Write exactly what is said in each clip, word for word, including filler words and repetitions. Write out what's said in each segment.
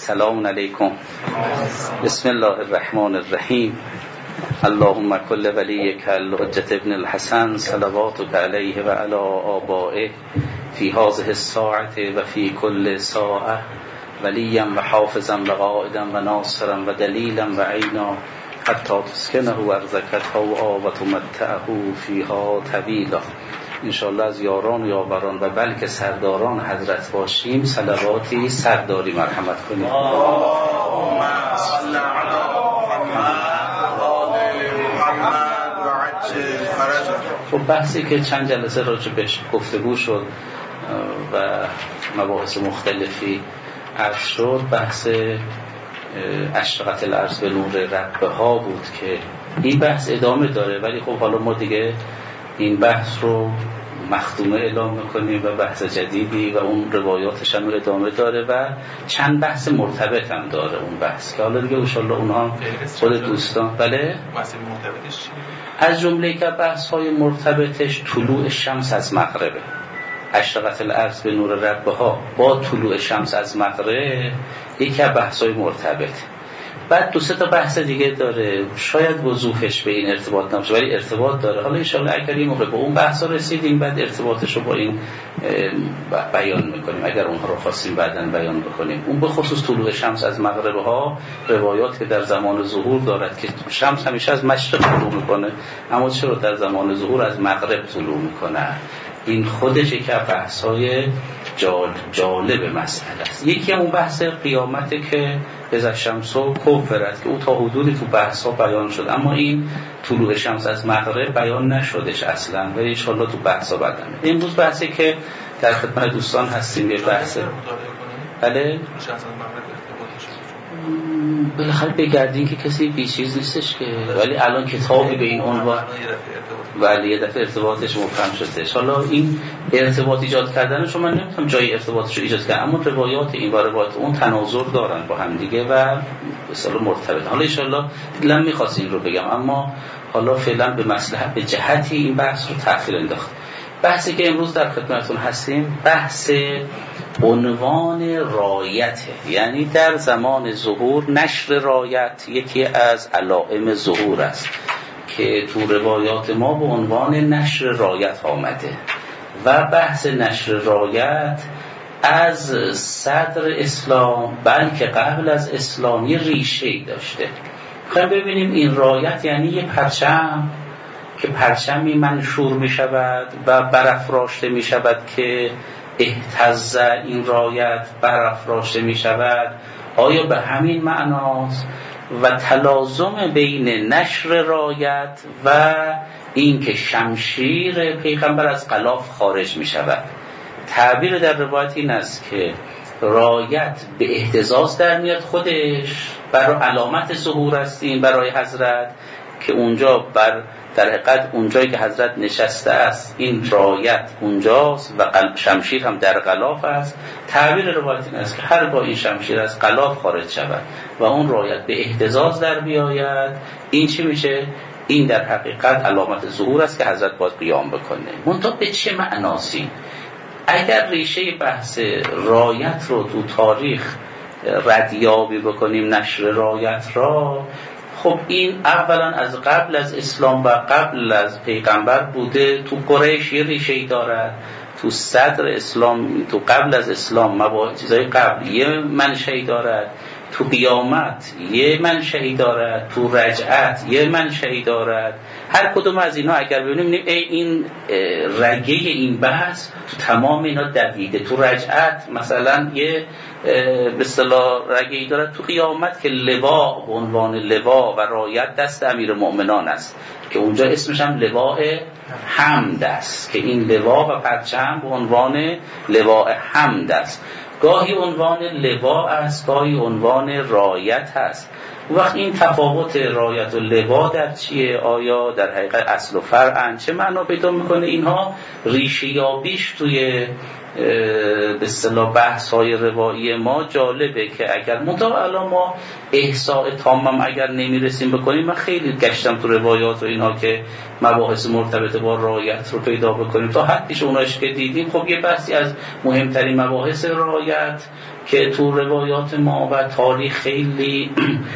سلام علیکم. بسم الله الرحمن الرحیم. اللهم کل ولیک الحجة ابن الحسن صلواتک علیه و علی آبائه فی هذه الساعة و فی کل ساعة ولیا و حافظا و قائدا و ناصرا و دلیلا و عینا حتی تسکنه ارضک طوعا و تمتعه فیها طویلا. انشاءالله از یاران و یاوران و بلکه سرداران حضرت باشیم صلواتی سرداری مرحمت کنیم. اللهم صل علی محمد و آل محمد و عجل فرجه. خب بحثی که چند جلسه راجع بهش گفتگو شد و مباحث مختلفی عرض شد، بحث اشرقت الارض به نور ربها بود که این بحث ادامه داره، ولی خب حالا ما دیگه این بحث رو مختومه اعلام میکنیم و بحث جدیدی و اون روایاتش هم ادامه داره و چند بحث مرتبط هم داره اون بحث که حالا دیگه انشالله اونها خود دوستان بله بحث مرتبطش چیه؟ از جمله که بحث های مرتبطش طلوع شمس از مغربه. اشرقت الارض به نور ربها با طلوع شمس از مغرب یکی از بحث های مرتبط. بعد دو سه تا بحث دیگه داره، شاید وضوحش به این ارتباط نباشه ولی ارتباط داره. حالا ان شاءالله اگر این موقع به اون بحثا رسیدیم بعد ارتباطش رو با این بیان میکنیم اگر اونها رو خواستیم بعداً بیان بکنیم. اون به خصوص طلوع شمس از مغرب ها روایات که در زمان ظهور دارد که شمس همیشه از مشرق طلوع میکنه، اما چرا در زمان ظهور از مغرب طلوع میکنه؟ این خودش یک از بحث‌های جالب مسئله است. یکی اون بحث قیامته که اذا شمس کورت که او تا حدودی تو بحث‌ها بیان شد، اما این طلوع شمس از مغرب بیان نشدش اصلا و ان شاءالله تو بحث‌ها بعداً. امروز بحثی که در خدمت دوستان هستیم یه بحث بله بالاخره بگردین که کسی بی چیز نیستش که، ولی الان کتابی به این عنوان ولی یه دفعه ارتباطش مفهم شده. حالا این ارتباط ایجاد کردنش رو من نمی‌تونم جای ارتباطش رو ایجاد کنم، اما روایات این و روایات اون تناظر دارن با هم دیگه و به اصطلاح مرتبط. حالا ان شاءالله دلم می‌خواست این رو بگم، اما حالا فعلا به مصلحت به جهتی این بحث رو تأخیر انداخت. بحثی که امروز در خدمتتون هستیم بحث عنوان رایته، یعنی در زمان ظهور نشر رایت یکی از علائم ظهور است که تو روایات ما به عنوان نشر رایت آمده و بحث نشر رایت از صدر اسلام بلکه قبل از اسلامی ریشه‌ای داشته. خواهیم ببینیم این رایت یعنی یه پرچم که پرچمی منشور می شود و برافراشته می شود که اهتز این رایت برافراشته می شود. آیا به همین معناست؟ و تلازم بین نشر رایت و این که شمشیر پیغمبر از غلاف خارج می شود. تعبیر در روایت این است که رایت به اهتزاز در میاد، خودش برای علامت ظهور است این برای حضرت که اونجا بر در حقیقت اونجایی که حضرت نشسته است این رایت اونجاست و شمشیر هم در غلاف است. تعبیر روایت این است که هر با این شمشیر از غلاف خارج شود و اون رایت به اهتزاز در بیاید، این چی میشه؟ این در حقیقت علامت ظهور است که حضرت باید قیام بکنه. منتها به چه معناست؟ اگر ریشه بحث رایت رو تو تاریخ ردیابی بکنیم، نشر رایت را، خب این اولا از قبل از اسلام و قبل از پیغمبر بوده. تو قریش یه ریشه‌ای دارد، تو صدر اسلام تو قبل از اسلام مباحث چیزای قبل یه منشأی دارد، تو قیامت یه منشأی دارد، تو رجعت یه منشأی دارد. هر کدوم از اینا اگر ببینیم ای این رگه این بحث تو تمام اینا دویده. تو رجعت مثلا یه به اصطلاح رگه‌ای دارد، تو قیامت که لوا به عنوان لوا و رایت دست امیرالمؤمنان است که اونجا اسمش هم لواء حمد است که این لوا و پرچم به عنوان لواء حمد است. گاهی عنوان لوا است، گاهی عنوان رایت است. وقت این تفاوت رایت و لوا در چیه؟ آیا در حقیقت اصل و فرعن چه معنا پیدا میکنه؟ اینها ریشه یابیش توی به اصطلاح بحث‌های روایی ما جالبه که اگر منتها الان ما احصاء تامم اگر نمیرسیم بکنیم، من خیلی گشتم تو روایات و اینها که مباحث مرتبط با رایت رو پیدا بکنیم تا حدیش اوناش که دیدیم. خب یه بحثی از مهمترین مباحث رایت که تو روایات ما و تاریخ خیلی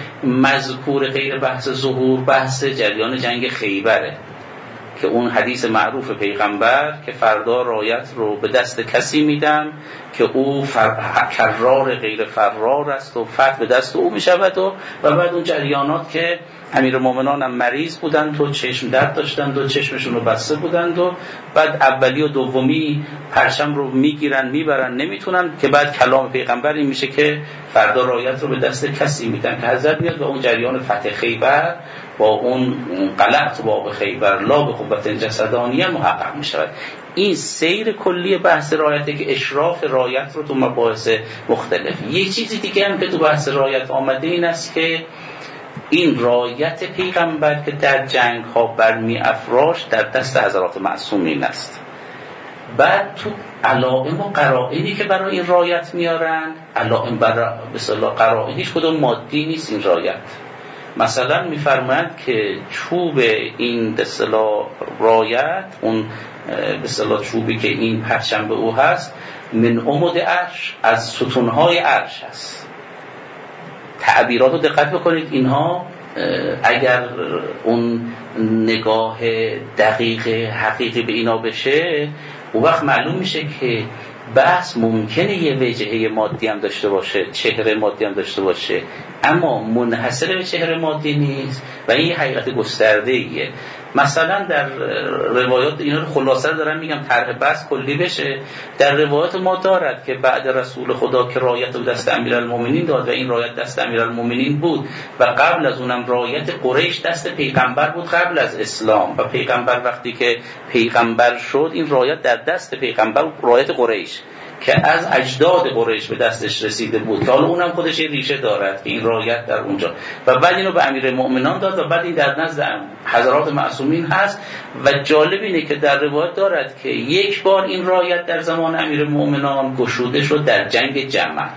مذکور غیر بحث ظهور، بحث جریان جنگ خیبره که اون حدیث معروف پیغمبر که فردا رایت رو به دست کسی میدم که او فر... کرار غیر فرار است و فتح به دست او میشود و و بعد اون جریانات که امیرالمومنان هم مریض بودند و چشم درد داشتند و چشمشون رو بسته بودند و بعد اولی و دومی پرچم رو میگیرن میبرن نمیتونن که بعد کلام پیغمبر این میشه که فردا رایت رو به دست کسی میدن که حضرت میاد و اون جریان فتح خیبر با اون غلط باب خیبر لا به قوت جسدانیه محقق میشود. این سیر کلی بحث رایته که اشراف رایت رو تو مباحث مختلف. یک چیزی دیگه هم که تو بحث رایت آمده این است که این رایت پیغمبر که در جنگ ها برمی افراش در دست حضرات معصومین است. بعد تو علائم و قرائنی که برای این رایت میارن، علائم برای به اصطلاح قرائنیش کدوم مادی نیست این رایت. مثلا میفرمایند که چوب این به اصطلاح رایت، اون به اصطلاح چوبی که این پرچم به او هست، من عمود عرش، از ستونهای عرش هست. تعبیرات رو دقت بکنید، اینها اگر اون نگاه دقیق حقیقی به اینا بشه اون وقت معلوم میشه که بحث ممکنه یه وجهه مادی هم داشته باشه، چهره مادی هم داشته باشه، اما منحصر به چهره مادی نیست و این یه حقیقت گسترده ایه. مثلا در روایات اینا رو خلاصه دارم میگم طرح بحث کلی بشه. در روایات ما دارد که بعد رسول خدا که رایت رو دست امیرالمومنین داد و این رایت دست امیرالمومنین بود و قبل از اونم رایت قریش دست پیغمبر بود قبل از اسلام، و پیغمبر وقتی که پیغمبر شد این رایت در دست پیغمبر، رایت قریش که از اجداد قریش به دستش رسیده بود که حالا اونم خودش یه ریشه دارد که این رایت در اونجا، و بعد اینو به امیرالمومنین داد و بعد این در نزد حضرات معصومین هست. و جالب اینه که در روایت دارد که یک بار این رایت در زمان امیرالمومنین گشوده شد در جنگ جمل.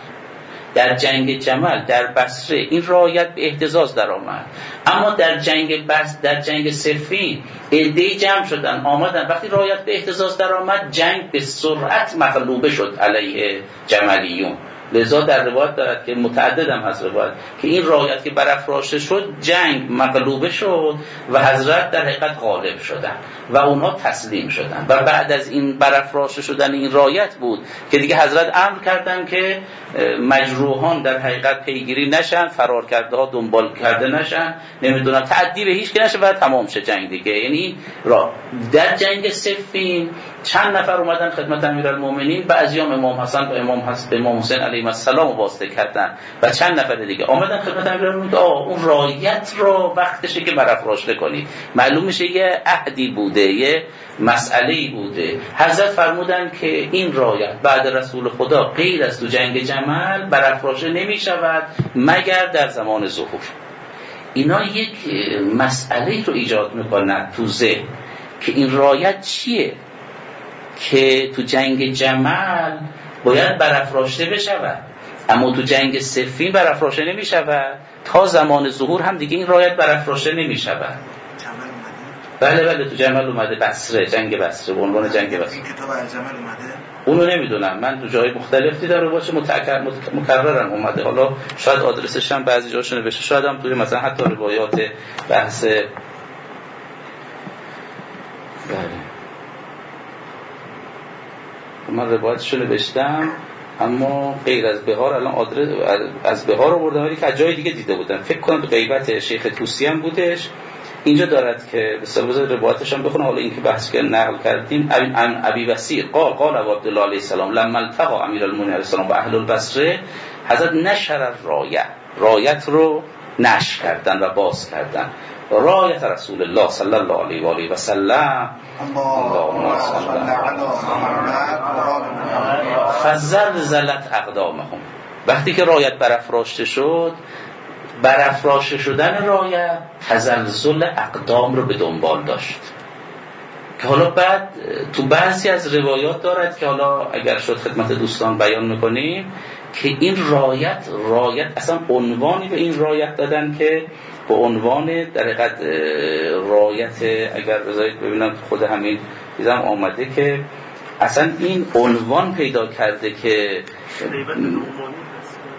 در جنگ جمل در بصره این رایت به اهتزاز در آمد، اما در جنگ بس در جنگ صفین عده‌ای جمع شدن آمدن، وقتی رایت به اهتزاز در آمد جنگ به سرعت مغلوبه شد علیه جملیون. لذا در روایت دارد که متعدد هم هست روایت که این رایت که برافراشته شد جنگ مغلوبه شد و حضرت در حقیقت غالب شدن و اونها تسلیم شدن. و بعد از این برافراشته شدن این رایت بود که دیگه حضرت امر کردن که مجروحان در حقیقت پیگیری نشن، فرار کرده ها دنبال کرده نشن، نمیدونم تعدی به هیچ که نشه و تمام شه جنگ دیگه. یعنی را در جنگ صفین چند نفر اومدن خدمت امیرالمومنین، بعضیام امام حسن و امام حسن امام حسین علیهم السلام واسطه کردن و چند نفر دیگه آمدن خدمت امیرالمومنین که اون رایت رو وقتشه که برافراشته کنید. معلوم میشه یه عهدی بوده، یه مسئله‌ای بوده. حضرت فرمودن که این رایت بعد رسول خدا غیر از تو جنگ جمل برافراشته نمیشود مگر در زمان ظهور. اینا یک مسئله رو ایجاد میکنن تو ذهن که این رایت چیه که تو جنگ جمل باید برافراشته بشود اما تو جنگ صفین برافراشته نمیشود، تا زمان ظهور هم دیگه این رایت برافراشته نمیشود. بله بله تو جمل اومده، بصره، جنگ بصره به عنوان جنگ بصره. این کتاب از جمل اومده؟ اونو نمیدونم، من تو جای مختلف دیدم باشه متکرر مکررن اومده. حالا شاید آدرسش هم بعضی جاش نوشته، شاید هم توی مثلا حتی روایات بحث بله من روایتشو نوشتم اما غیر از بهار الان آدرس از بهار آوردم، ولی که از جای دیگه دیده بودم. فکر کنم تو غیبت شیخ طوسی هم بودش. اینجا دارد که به سبب روایتش هم بخونم. حالا این که بحث که نقل کردیم عن ابی وسیع قال قال ابو عبدالله علیه السلام لما التقى امیرالمومنین علیه السلام و اهل البصره، حضرت نشر رایت، رایت رو نشر کردن و باز کردن. رایت رسول الله صلی الله علیه و آله و سلم اللهم صل علی فزلزلت اقدامهم. وقتی که رایت برافراشته شد، برافراشته شدن رایت تزلزل اقدام رو به دنبال داشت که حالا بعد تو بعضی از روایات دارد که حالا اگر شد خدمت دوستان بیان میکنیم که این رایت رایت اصلا عنوانی به این رایت دادن که به عنوان در حقیقت رایت، اگر بذارید ببینم خود همین دیدم آمده که اصلا این عنوان پیدا کرده که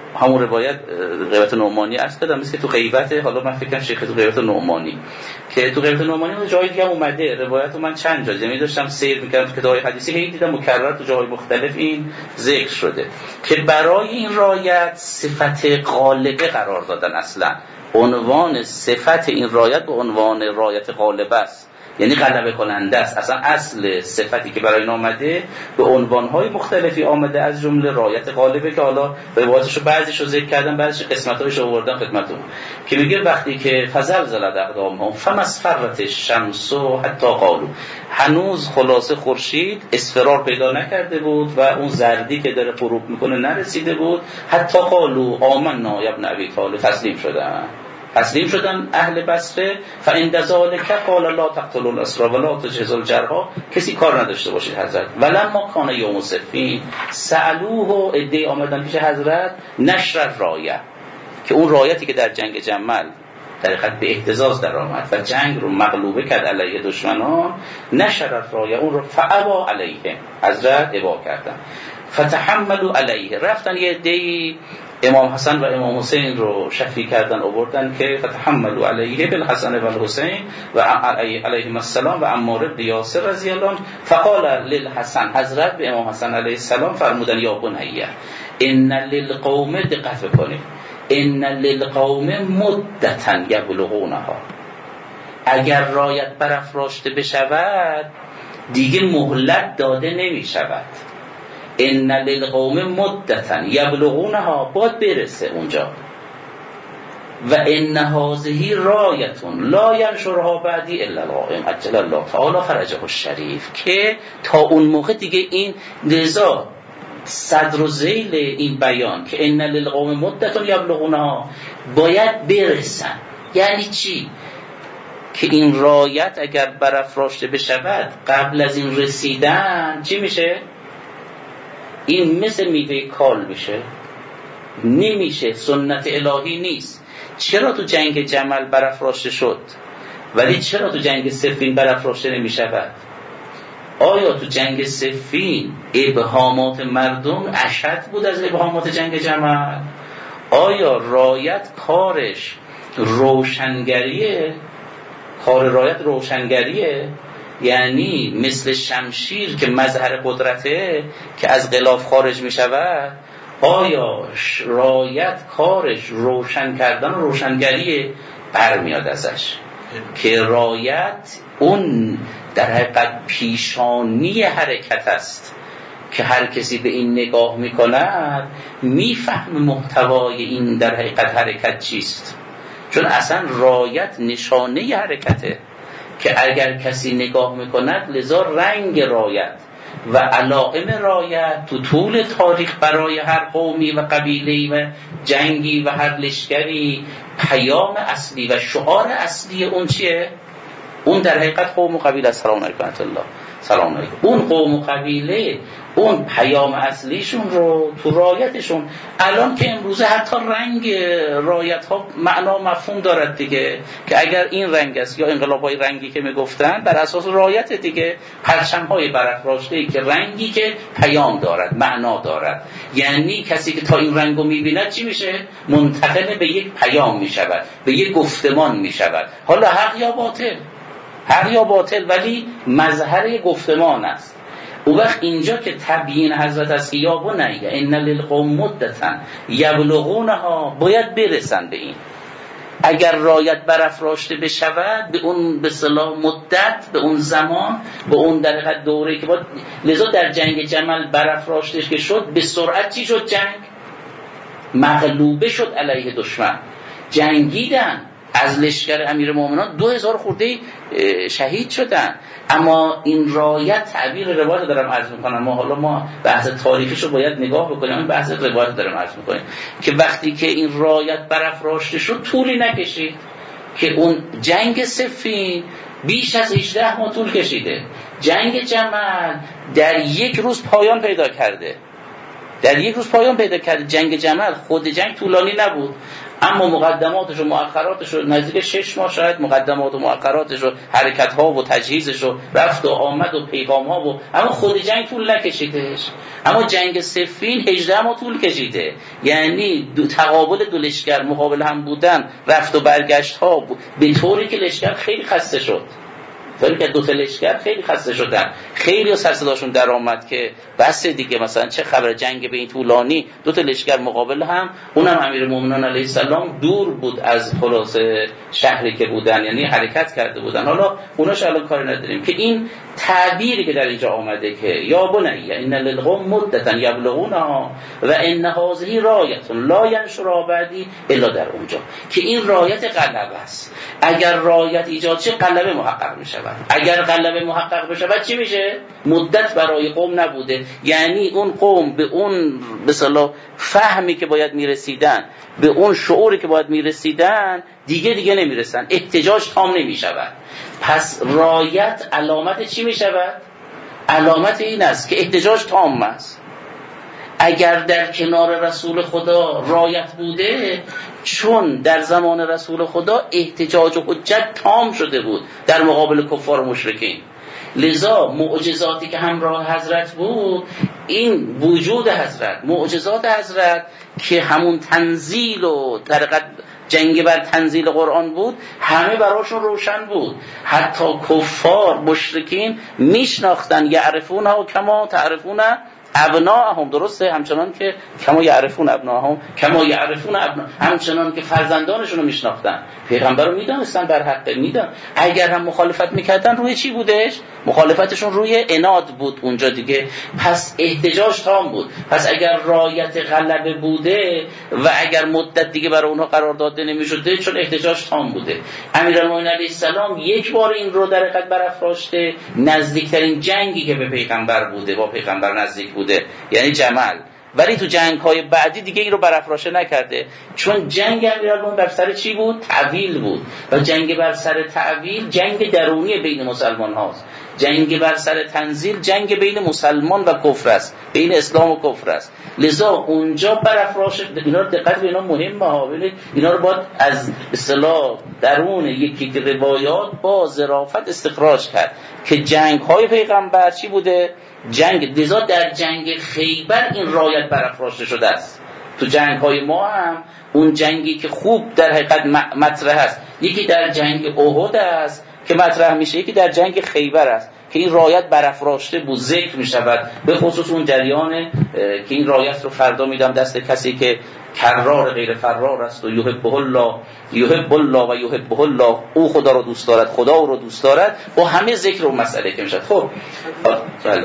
همون روایت غیبت نعمانی است کردم، مثل که تو غیبت، حالا من فکر کنم شیخ تو غیبت نعمانی که تو غیبت نعمانی جای دیگه اومده روایت من چند جا زمین داشتم سیر میکردم تو کتاب‌های حدیثی، هی دیدم مکرر تو جاهای مختلف این ذکر شده که برای این رایت صفت غالبه قرار دادن. اصلا عنوان صفت این رایت به عنوان رایت غالبه است، یعنی غلبه کننده است. اصلا اصل صفتی که برای این آمده به عنوانهای مختلفی آمده، از جمله رایت غالبه که حالا روایتشو بعضیشو ذکر کردم، بعضیش قسمتایشو آوردم خدمتتون که میگه وقتی که فزلزلت اقدامهم فمسفرت الشمس حتی قالوا، هنوز خلاصه خورشید اصفرار پیدا نکرده بود و اون زردی که داره غروب میکنه نرسیده بود، حتی قالوا آمنا یا ابن ابی طالب، تسلیم شدن تسلیم شدن اهل بصره. فعند ذلک قال لا تقتلوا الاسرى ولا تجهزوا الجرحى، کسی کار نداشته باشید حضرت. ولما کان یوم صفین سالوه، ادعی آمدن پیش حضرت نشر رایه، که اون رایتی که در جنگ جمل در حقیقت به اهتزاز در آمد و جنگ رو مغلوبه کرد علیه دشمنان، نشر رایه، اون رو فابا علیه، حضرت ابا کردن. فتحملوا علیه، رفتن یه عده‌ای امام حسن و امام حسین رو شفیع کردن آوردن که فتحملوا علیه بالحسن و الحسین و علیهم السلام و عمار بن یاسر رضی الله عنه. فقال للحسن، حضرت به امام حسن علیه السلام فرمودن یا بنیه ان للقوم، دقت بکنید، ان للقوم مدتا یبلغونها، اگر رایت برافراشته بشود دیگه مهلت داده نمی شود. ان للقوم مدتا یبلغونها، باید برسه اونجا. و ان هذه رایتون لا ینشرها بعدی الا القائم عجل الله تعالی فرجه الشریف، که تا اون موقع دیگه این رضا صدر و ذیل این بیان که ان للقوم مدتا یبلغونها باید برسن. یعنی چی؟ که این رایت اگر برافراشته بشود قبل از این رسیدن چی میشه؟ این مثل میوه کال میشه، نمیشه، سنت الهی نیست. چرا تو جنگ جمل برافراشته شد ولی چرا تو جنگ صفین برافراشته نمیشود؟ آیا تو جنگ صفین ابهامات مردم اشد بود از ابهامات جنگ جمل؟ آیا رایت کارش روشنگریه؟ کار رایت روشنگریه، یعنی مثل شمشیر که مظهر قدرته که از غلاف خارج می شود. آیا رایت کارش روشن کردن و روشنگریه؟ برمیاد ازش که رایت اون در حقیقت پیشانی حرکت است که هر کسی به این نگاه می کند می فهم محتوای این در حقیقت حرکت چیست، چون اصلا رایت نشانه حرکته که اگر کسی نگاه میکند، لذا رنگ رایت و علائم رایت تو طول تاریخ برای هر قومی و قبیله‌ای و جنگی و هر لشکری پیام اصلی و شعار اصلی اون چیه؟ اون در حقیقت قوم و قبیله. سلام علیکم الله، سلام علیکم. اون قوم و قبیله اون پیام اصلیشون رو تو رایتشون، الان که امروزه حتی رنگ رایت ها معنا مفهوم دارد دیگه، که اگر این رنگ است یا انقلاب های رنگی که میگفتن بر اساس رایت دیگه، پرچم های برافراشته که رنگی که پیام دارد، معنا دارد، یعنی کسی که تا این رنگو میبیند چی میشه؟ منتقل به یک پیام میشود، به یک گفتمان میشود، حالا حق یا باطل، حق یا باطل، ولی مظهر گفتمان است. او وقت اینجا که تبیین حضرت است که یا بنیه ان للقوم مدتا یبلغونها، باید برسن به این. اگر رایت برافراشته بشود به اون به اصطلاح مدت، به اون زمان، به اون در حقیقت دوره که باید، لذا در جنگ جمل برافراشته که شد، به سرعت چی شد؟ جنگ مغلوبه شد علیه دشمن، جنگیدن، از لشکر امیرالمومنین دو هزار خورده شهید شدن. اما این رایت، تعبیر روایت دارم عرض میکنم، ما حالا ما بحث تاریخیشو باید نگاه بکنیم، این بحث روایت دارم عرض میکنیم که وقتی که این رایت برافراشته شد طولی نکشید، که اون جنگ صفین بیش از هجده ماه طول کشیده، جنگ جمل در یک روز پایان پیدا کرده. در یک روز پایان پیدا کرد. جنگ جمل خود جنگ طولانی نبود، اما مقدماتش و مؤخراتش رو نزدیک شش ماه شاید مقدمات و مؤخراتش و حرکت ها و تجهیزش و رفت و آمد و پیغام ها و اما خود جنگ طول نکشیدش. اما جنگ صفین هجده ماه طول کشیده، یعنی دو تقابل دو لشکر مقابل هم بودن، رفت و برگشت ها به طوری که لشکر خیلی خسته شد، طوری که دو تا لشکر خیلی خسته شدن، خیلی سر صداشون در آمد که بس دیگه، مثلا چه خبر جنگ به این طولانی، دو تا لشکر مقابل هم، اونم امیرالمومنین علیه السلام دور بود از خلاص شهری که بودن، یعنی حرکت کرده بودن. حالا اوناش الان کاری نداریم که این تعبیری که در اینجا آمده که یا بنی ان للقوم مدتا یبلغونها و ان هذه رایه لا ینشرها بعدی الا در اونجا، که این رایت غلبه است. اگر رایت ایجاد شه غلبه محقق میشه، اگر غلبه محقق بشه بعد چی میشه؟ مدت برای قوم نبوده، یعنی اون قوم به اون به اصطلاح فهمی که باید میرسیدن، به اون شعوری که باید میرسیدن دیگه دیگه نمیرسن، احتجاج تام نمیشود. پس رایت علامت چی میشود؟ علامت این است که احتجاج تام است. اگر در کنار رسول خدا رایت بوده، چون در زمان رسول خدا احتجاج و حجت تام شده بود در مقابل کفار و مشرکین، لذا معجزاتی که همراه حضرت بود، این وجود حضرت، معجزات حضرت که همون تنزیل و طریقت جنگ بر تنزیل قرآن بود، همه براشون روشن بود. حتی کفار مشرکین میشناختن، یعرفونها کما تعرفون ابناءهم، درسته، همچنان که کما یعرفون ابناءهم کما یعرفون ابنا، همچنان که فرزندانشون رو میشناختن. پیغمبر رو میدونستن بر حق، میدن. اگر هم مخالفت میکردن روی چی بودش؟ مخالفتشون روی عناد بود اونجا دیگه. پس احتجاج تام بود. پس اگر رایت غلبه بوده و اگر مدت دیگه برای اونها قرار داده نمیشده، چون احتجاج تام بوده. امیرالمومنین علیه السلام یک بار این رو در حقیقت برافراشته، نزدیکترین جنگی که به پیغمبر بوده، با پیغمبر نزدیک بوده، یعنی جمل. ولی تو جنگ‌های بعدی دیگه این رو برافراشته نکرده، چون جنگ امیرالمومنین بر سر چی بود؟ تعویل بود، و جنگ بر سر تعویل جنگ درونی بین مسلمان هاست. جنگ بر سر تنزیل جنگ بین مسلمان و کفر است، بین اسلام و کفر است. لذا اونجا برافراشته. اینا رو دقت به اینا مهمه ها، ببینید اینا رو باید از اصطلاح درون یکی که روایات با ظرافت استخراج کرد که جنگ‌های پیغمبر چی بوده؟ جنگ. لذا در جنگ خیبر این رایت برافراشته شده است. تو جنگ‌های ما هم اون جنگی که خوب در حقیقت مطرح است، یکی در جنگ احد است که مطرح میشه، یکی در جنگ خیبر است که این رایت برافراشته بود، ذکر میشود. به خصوص اون جریان که این رایت رو فردا میدم دست کسی که کرار غیر فرار است و یحبه الله یحب الله و یحبه الله، او خدا رو دوست دارد، خدا او رو دوست دارد، و همه ذکر اون مسئله که میشه. خب بله،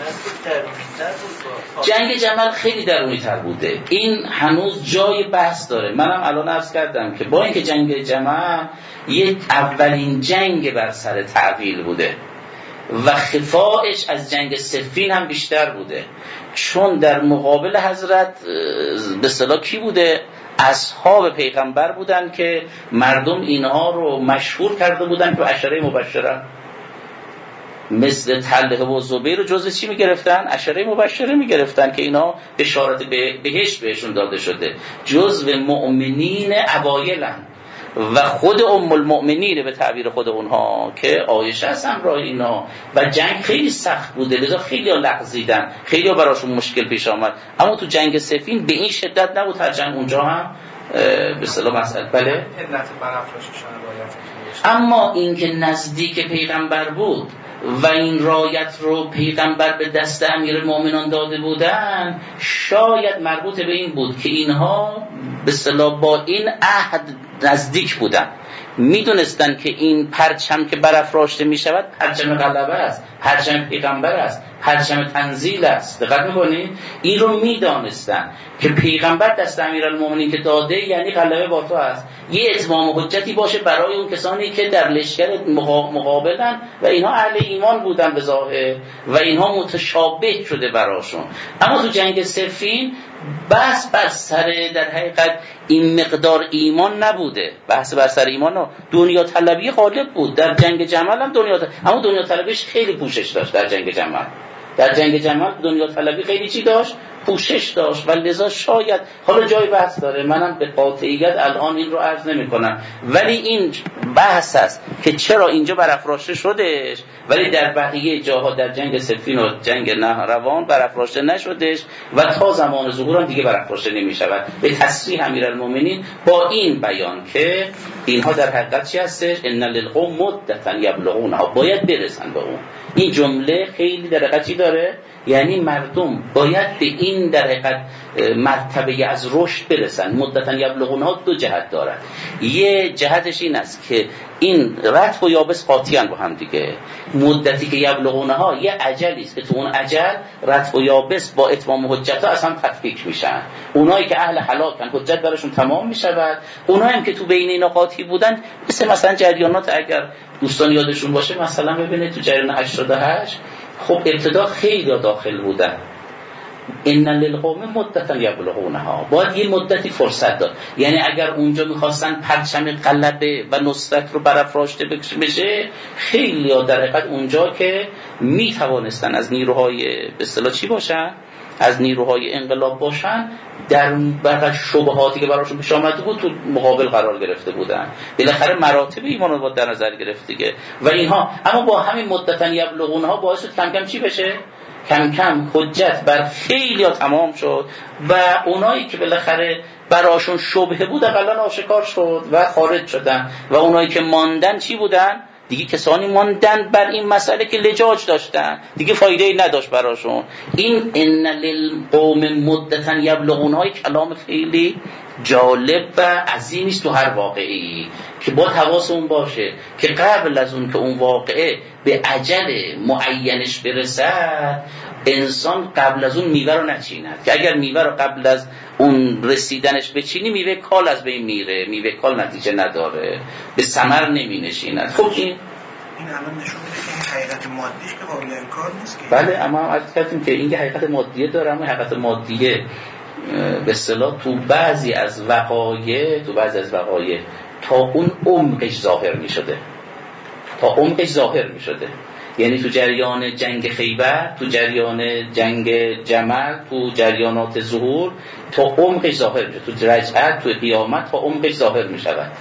جنگ جمل خیلی درونی تر بوده، این هنوز جای بحث داره. منم الان عرض کردم که با اینکه جنگ جمل یک اولین جنگ بر سر تعویل بوده و خفاش از جنگ صفین هم بیشتر بوده، چون در مقابل حضرت به اصطلاح کی بوده؟ اصحاب پیغمبر بودن که مردم اینها رو مشهور کرده بودن که عشره مبشره، مثل طلحه و زبیر رو جزء چی میگرفتن؟ عشره مبشره میگرفتن که اینا بشارت به بهشت بهشون داده شده، جزء مؤمنین اوایلن و خود ام المؤمنین به تعبیر خود اونها که عایشه است همراه اینا. و جنگ خیلی سخت بوده، لذا خیلی ها لغزیدن، خیلی ها براشون مشکل پیش آمد. اما تو جنگ صفین به این شدت نبود، هر جنگ اونجا هم به اصطلاح مسئله بله. اما این که نزدیک پیغمبر بود و این رایت رو پیغمبر به دست امیرالمومنین داده بودن، شاید مربوط به این بود که اینها به اصطلاح با این عهد نزدیک بودن، میدونستن که این پرچم که برافراشته میشود پرچم غلبه است، پرچم پیغمبر است، پرچم تنزیل است. دقت میکنید؟ این رو میدانستن که پیغمبر دست امیرالمومنین که داده یعنی غلبه با تو است، یه اتمام حجتی باشه برای اون کسانی که در لشکر مقابلن و اینها اهل ایمان بودن به ظاهر و اینها متشابه شده براشون. اما تو جنگ صفین بحث بر سر در حقیقت این مقدار ایمان نبوده، بحث بر سر ایمان نه، دنیا طلبی غالب بود. در جنگ جمل هم دنیا طلبی، اما دنیا طلبیش خیلی پوشش داشت. در جنگ جمل در جنگ جمل دنیا طلبی خیلی چی داشت؟ پوشش داشت و لذا شاید حالا جای بحث داره، منم به قاطعیت الان این رو عرض نمی کنم، ولی این بحث است که چرا اینجا برافراشته شدش ولی در بقیه جاها در جنگ صفین و جنگ نهروان برافراشته نشدش و تا زمان ظهور هم دیگه برافراشته نمی شود. به تصریح امیرالمومنین با این بیان که اینها در حقیقت چی هستش؟ ان للقوم مدتا یبلغونها، باید برسن به اون. این جمله خیلی در حقیقت چی داره؟ یعنی مردم باید به این در حقیقت مرتبه از رشد برسن. مدتا یبلغونها دو جهت دارد. یه جهتش این است که این رطب و یابس قاطعاً با هم دیگه. مدتی که یبلغونها یه اجلی است که تو اون اجل رطب و یابس با اتمام حجت ها اصلا تفکیک میشن. اونایی که اهل هلاکن حجت براشون تمام میشود، اونایی هم که تو بین اینا قاطی بودن، مثل مثلا جریانات اگر دوستان یادشون باشه مثلا ببینید تو جریان هشتاد و هشت خب ابتدا خیلی داخل بودن. ان للقوم مدتا یبلغونها، باید یه مدتی فرصت داد. یعنی اگر اونجا میخواستن پرچم غلبه و نصرت رو برافراشته بشه، خیلی ها در حقیقت اونجا که میتوانستن از نیروهای به اصطلاح چی باشن، از نیروهای انقلاب باشن، در برای شبهاتی که براشون پیش آمده بود تو مقابل قرار گرفته بودن. بالاخره مراتب ایمان رو با در نظر گرفت دیگه و اینها. اما با همین مدتا یبلغونها باعث شد کم کم چی بشه؟ کم کم حجت بر خیلی ها تمام شد و اونایی که بالاخره براشون شبهه بود اقلا آشکار شد و خارج شدن و اونایی که ماندن چی بودن؟ دیگه کسانی ماندن بر این مسئله که لجاج داشتن، دیگه فایده‌ای نداشت براشون. این ان للقوم مدتا یبلغونهای کلام خیلی جالب و عظیمی است تو هر واقعی که با حواسمون باشه که قبل از اون که اون واقعه به اجل معینش برسد، انسان قبل از اون میوه رو نچیند. که اگر میوه رو قبل از اون رسیدنش بچینی، میوه کال از بین میره، میوه کال نتیجه نداره، به ثمر نمی نشیند. خب این این الان نشون میده که حقیقت مادیش که قابل انکار نیست که. بله، اما عرض کردیم که این حقیقت مادیه داره، اما حقیقت مادیه به اصطلاح تو بعضی از وقایع تو بعضی از وقایع تا اون عمقش ظاهر می شده، تا عمقش ظاهر می شده. یعنی تو جریان جنگ خیبر، تو جریان جنگ جمل، تو جریانات ظهور تا عمقش ظاهر می شده. تو رجعت، تو قیامت تا عمقش ظاهر می شود،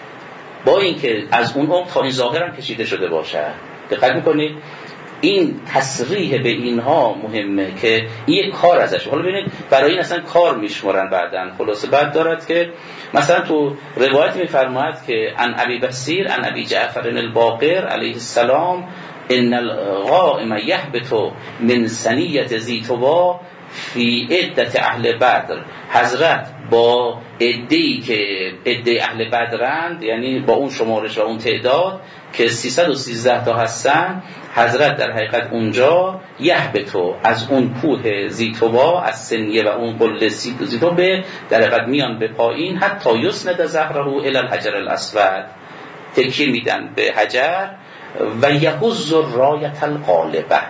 با اینکه از اون عمق تا این ظاهر هم کشیده شده باشه. دقت میکنید؟ این تصریح به اینها مهمه که این کار ازش. حالا ببینید برای این اصلا کار میشمرن بعدن. خلاصه بعد دارد که مثلا تو روایت میفرماید که عن ابی بصیر عن ابی جعفر الباقر علیه السلام ان القائم یهبط من ثنیه ذی طوا فی عدت اهل بدر. حضرت با عده‌ای که عده اهل بدرند، یعنی با اون شمارش و اون تعداد که سیصد و سیزده تا هستن، حضرت در حقیقت اونجا یهبط از اون کوه ذی طوا، از ثنیه و اون قله ذی طوا به در حقیقت میان به پایین، حتی یسند ظهره الی الحجر الاسود، تکیه میدن به حجر و یهز الرایت الغالبه.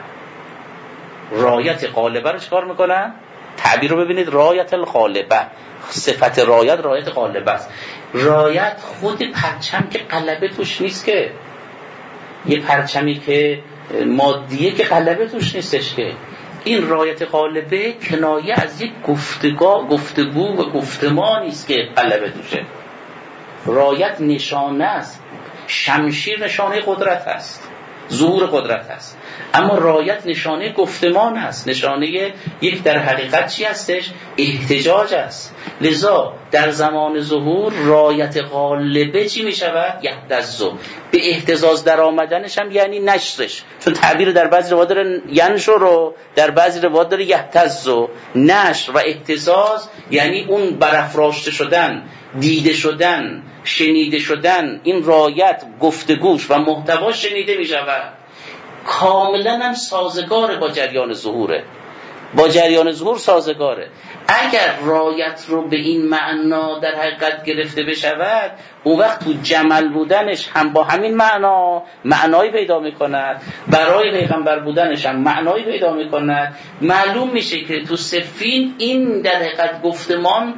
رایت غالبه رو چکار میکنن؟ تعبیر رو ببینید، رایت الغالبه، صفت رایت رایت غالبه است. رایت خود پرچم که غلبه توش نیست، که یه پرچمی که مادیه که غلبه توش نیستش، که این رایت غالبه کنایه از یک گفتگو گفتگو و گفتمانی است که غلبه توشه. رایت نشانه است، شمشیر نشانه قدرت است، ظهور قدرت است، اما رایت نشانه گفتمان است، نشانه یک در حقیقت چی هستش؟ احتجاج است. لذا در زمان ظهور رایت غالبه چی می شود؟ یهتزو، به اهتزاز در آمدنش هم یعنی نشرش، چون تعبیر در بعضی روایات داره ینشر رو، در بعضی روایات داره یهتزو. نشر و اهتزاز یعنی اون برافراشته شدن، دیده شدن، شنیده شدن. این رایت گفتگوش و محتواش شنیده می شود، کاملا هم سازگاره با جریان ظهوره، با جریان ظهور سازگاره. اگر رایت رو به این معنا در حقیقت گرفته بشود، اون وقت تو جمل بودنش هم با همین معنا معنایی پیدا میکند، برای پیغمبر بودنش هم معنایی پیدا میکند. معلوم میشه که تو صفین این در حقیقت گفتمان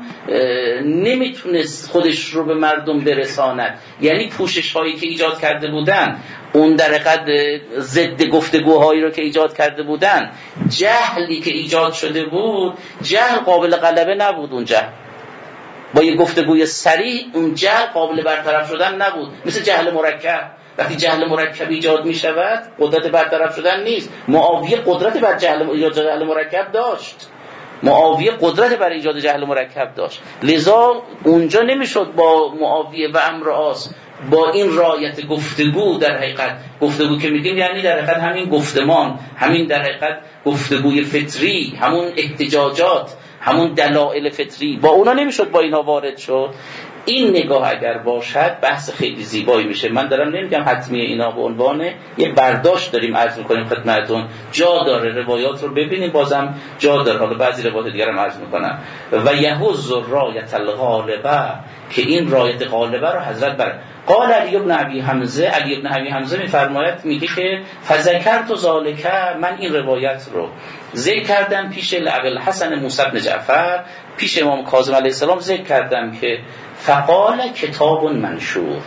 نمیتونست خودش رو به مردم برساند، یعنی پوشش هایی که ایجاد کرده بودن اون در حقیقت ضد گفتگوهایی رو که ایجاد کرده بودن، جهلی که ایجاد شده بود، جهل قابل غلبه نبود. اون جهل با یه گفتگوی صریح اون جهل قابل برطرف شدن نبود. مثل جهل مرکب، وقتی جهل مرکب ایجاد می شود قدرت برطرف شدن نیست. معاویه قدرت بر جهل ایجاد جهل مرکب داشت، معاویه قدرت بر ایجاد جهل مرکب داشت، لذا اونجا نمیشد با معاویه و عمرو عاص با این رایت گفتگو، در حقیقت گفتگو که میگیم یعنی در حقیقت همین گفتمان، همین در حقیقت گفتگوی فطری، همون احتجاجات، همون دلایل فطری، با اونا نمیشد با اینا وارد شد. این نگاه اگر باشد بحث خیلی زیبایی میشه. من دارم نمیگم حتمیه، اینا به عنوان یه برداشت داریم عرض میکنیم خدمتتون. جا داره روایات رو ببینیم، بازم جا داره، حالا بعضی روایات دیگر هم عرض میکنم. و یهوز رایت الغالبه، که این رایت غالبه رو حضرت بر قال علی ابن ابی حمزه، علی ابن ابی حمزه میفرماید، میگه که فذکرت ذالک، من این روایت رو ذکر کردم پیش ابوالحسن موسی بن جعفر، پیش امام کاظم علیه السلام ذکر کردم که فقال کتاب منشور،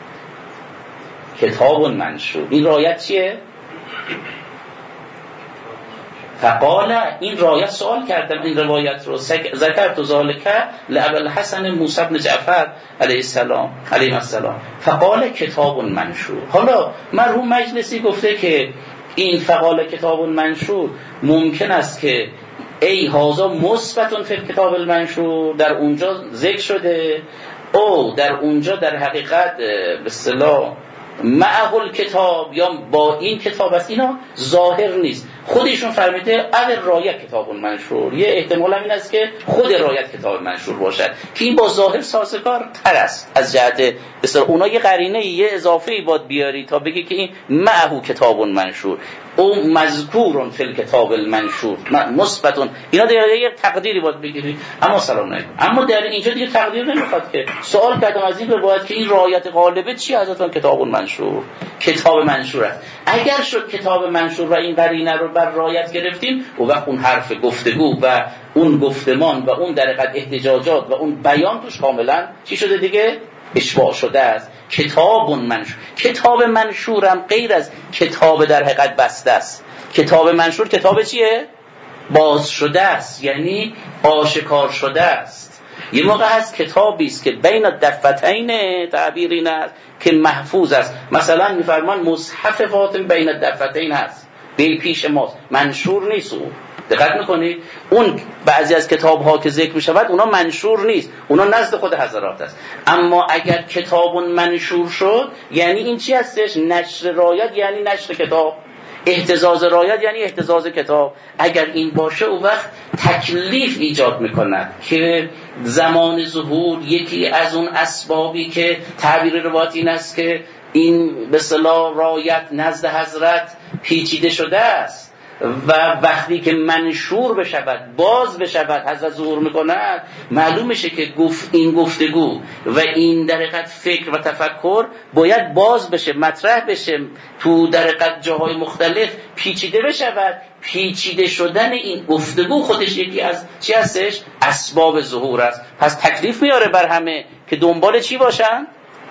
کتاب منشور. این رایت چیه؟ فقال، این رایت سوال کردم، این روایت رو ذکرت ذالک لابوالحسن موسی بن جعفر علیه السلام علیه السلام فقال کتاب منشور. حالا مرحوم مجلسی گفته که این فقال کتاب منشور ممکن است که ای هازا مثبتون فی کتاب المنشور، در اونجا ذکر شده، او در اونجا در حقیقت به اصطلاح معه الکتاب، یا با این کتاب است. اینا ظاهر نیست. خودشون فرمیده اول رایت کتاب منشور، یه احتمال هم این است که خود رایت کتاب منشور باشد که این با ظاهر سازگار تر است از جهت بسیار. اونا یه قرینه، یه اضافه ای باید بیاری تا بگی که این معه کتاب منشور، او مذکورون فی الکتاب المنشور مثبتون. اینا دیگه یه تقدیری باید بگیری. اما سلام علیکم، اما در اینجا دیگه تقدیر نمیخواد که سوال کردم از این روایت که این رایت غالبه چی حضرتان؟ کتاب منشور، کتاب منشور است. اگر شد کتاب منشور و این قرینه رو بر رایت گرفتیم، و وقت اون حرف گفتگو و اون گفتمان و اون در حقیقت احتجاجات و اون بیان توش کاملا چی شده دیگه؟ اشباع شده است. کتاب منشور، کتاب منشورم غیر از کتاب در حقیقت بسته است. کتاب منشور کتاب چیه؟ باز شده است، یعنی آشکار شده است. یه موقع هست کتابی است که بین الدفتین، تعبیر این است که محفوظ است. مثلا میفرمان مصحف فاطمه بین الدفتین هست، به پیش ماست، منشور نیست. او دقت میکنید اون بعضی از کتاب ها که ذکر می شود اونا منشور نیست، اونا نزد خود حضرات است. اما اگر کتاب منشور شد یعنی این چی هستش؟ نشر رایت یعنی نشر کتاب، اهتزاز رایت یعنی اهتزاز کتاب. اگر این باشه اون وقت تکلیف ایجاد میکند که زمان ظهور یکی از اون اسبابی که تعبیر روایت این است که این به اصطلاح رایت نزد حضرت پیچیده شده است و وقتی که منشور بشود، باز بشود، حضرت ظهور میکند، معلوم میشه که گفت این گفتگو و این در حقیقت فکر و تفکر باید باز بشه، مطرح بشه، تو در حقیقت جاهای مختلف پیچیده بشود. پیچیده شدن این گفتگو خودش یکی از چی هستش؟ اسباب ظهور است. پس تکلیف میاره بر همه که دنبال چی باشن؟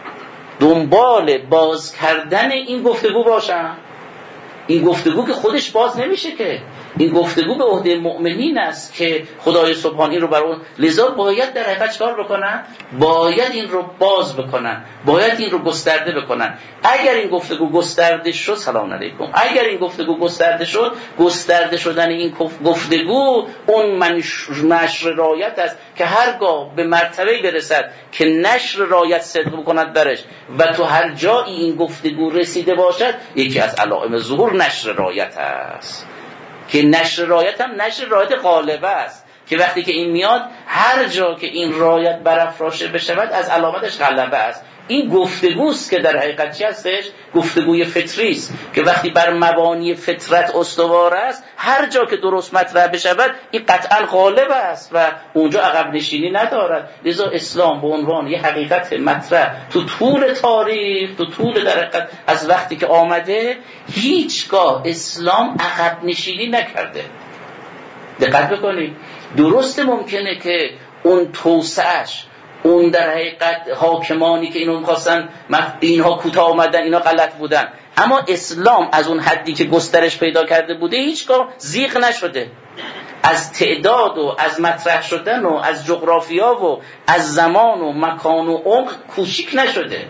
دنبال باز کردن این گفتگو باشن. این گفتگو که خودش باز نمیشه، که این گفتگو به عهده مؤمنین است که خدای سبحانی رو بر اون، لذا باید در حقیقت چکار بکنن؟ باید این رو باز بکنن، باید این رو گسترده بکنن. اگر این گفتگو گسترده شد، سلام علیکم، اگر این گفتگو گسترده شد، گسترده شدن این گفتگو اون نشر رایت است که هرگاه به مرتبه برسد که نشر رایت صدق بکند درش و تو هر جایی این گفتگو رسیده باشد، یکی از علائم ظهور نشر رایت است. که نشر رایت هم نشر رایت غالبه است، که وقتی که این میاد هر جا که این رایت برافراشته بشود از علامتش غلبه است. این گفتگوست که در حقیقت چی هستش؟ گفتگوی فطری است که وقتی بر مبانی فطرت استوار است، هر جا که درست مطرح بشود این قطعا غالب است و اونجا عقب نشینی ندارد. لذا اسلام به عنوان یه حقیقت مطرح تو طول تاریخ، تو طول در حقیقت از وقتی که آمده، هیچگاه اسلام عقب نشینی نکرده. دقت بکنید، درست ممکنه که اون توسعش، اون در حقیقت حاکمانی که اینو می‌خواستن اینها کوتاه اومدن، اینا غلط بودن. اما اسلام از اون حدی که گسترش پیدا کرده بوده هیچگاه زیغ نشده، از تعداد و از مطرح شدن و از جغرافیا و از زمان و مکان و عمق کوچیک نشده.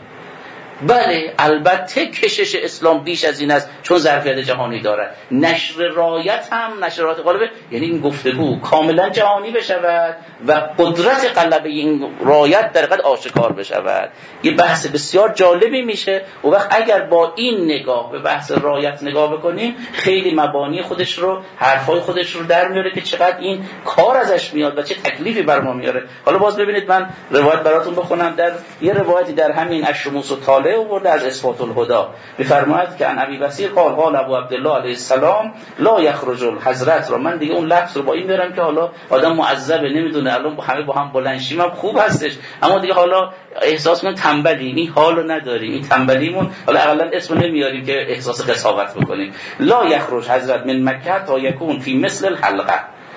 بله البته کشش اسلام بیش از این است چون ظرفیت جهانی دارد. نشر رایت هم نشر رایت غالبه، یعنی این گفتگو کاملا جهانی بشود و قدرت غلبه این رایت در حقیقت آشکار بشود. یه بحث بسیار جالبی میشه و وقت اگر با این نگاه به بحث رایت نگاه بکنیم خیلی مبانی خودش رو، حرفای خودش رو در میاره که چقدر این کار ازش میاد و چه تکلیفی بر ما میاره. حالا باز ببینید من روایت براتون بخونم. در یه روایتی در همین الشموس الطالع آورده از اثبات الهدی میفرماید که ان ابی بصیر قال قال ابو عبدالله علیه السلام لا یخرج الحضرت را. من دیگه اون لفظ رو با این میارم که حالا آدم معذبه نمیدونه الان همه با هم بلند شیم هم خوب هستش، اما دیگه حالا احساس من تنبلیم، این حالو نداریم، این تنبلیمون حالا اقلا اسمو نمیاریم که احساس قساوت بکنیم. لا یخرج حضرت من مکه تا یکون فی مثل الحلقه.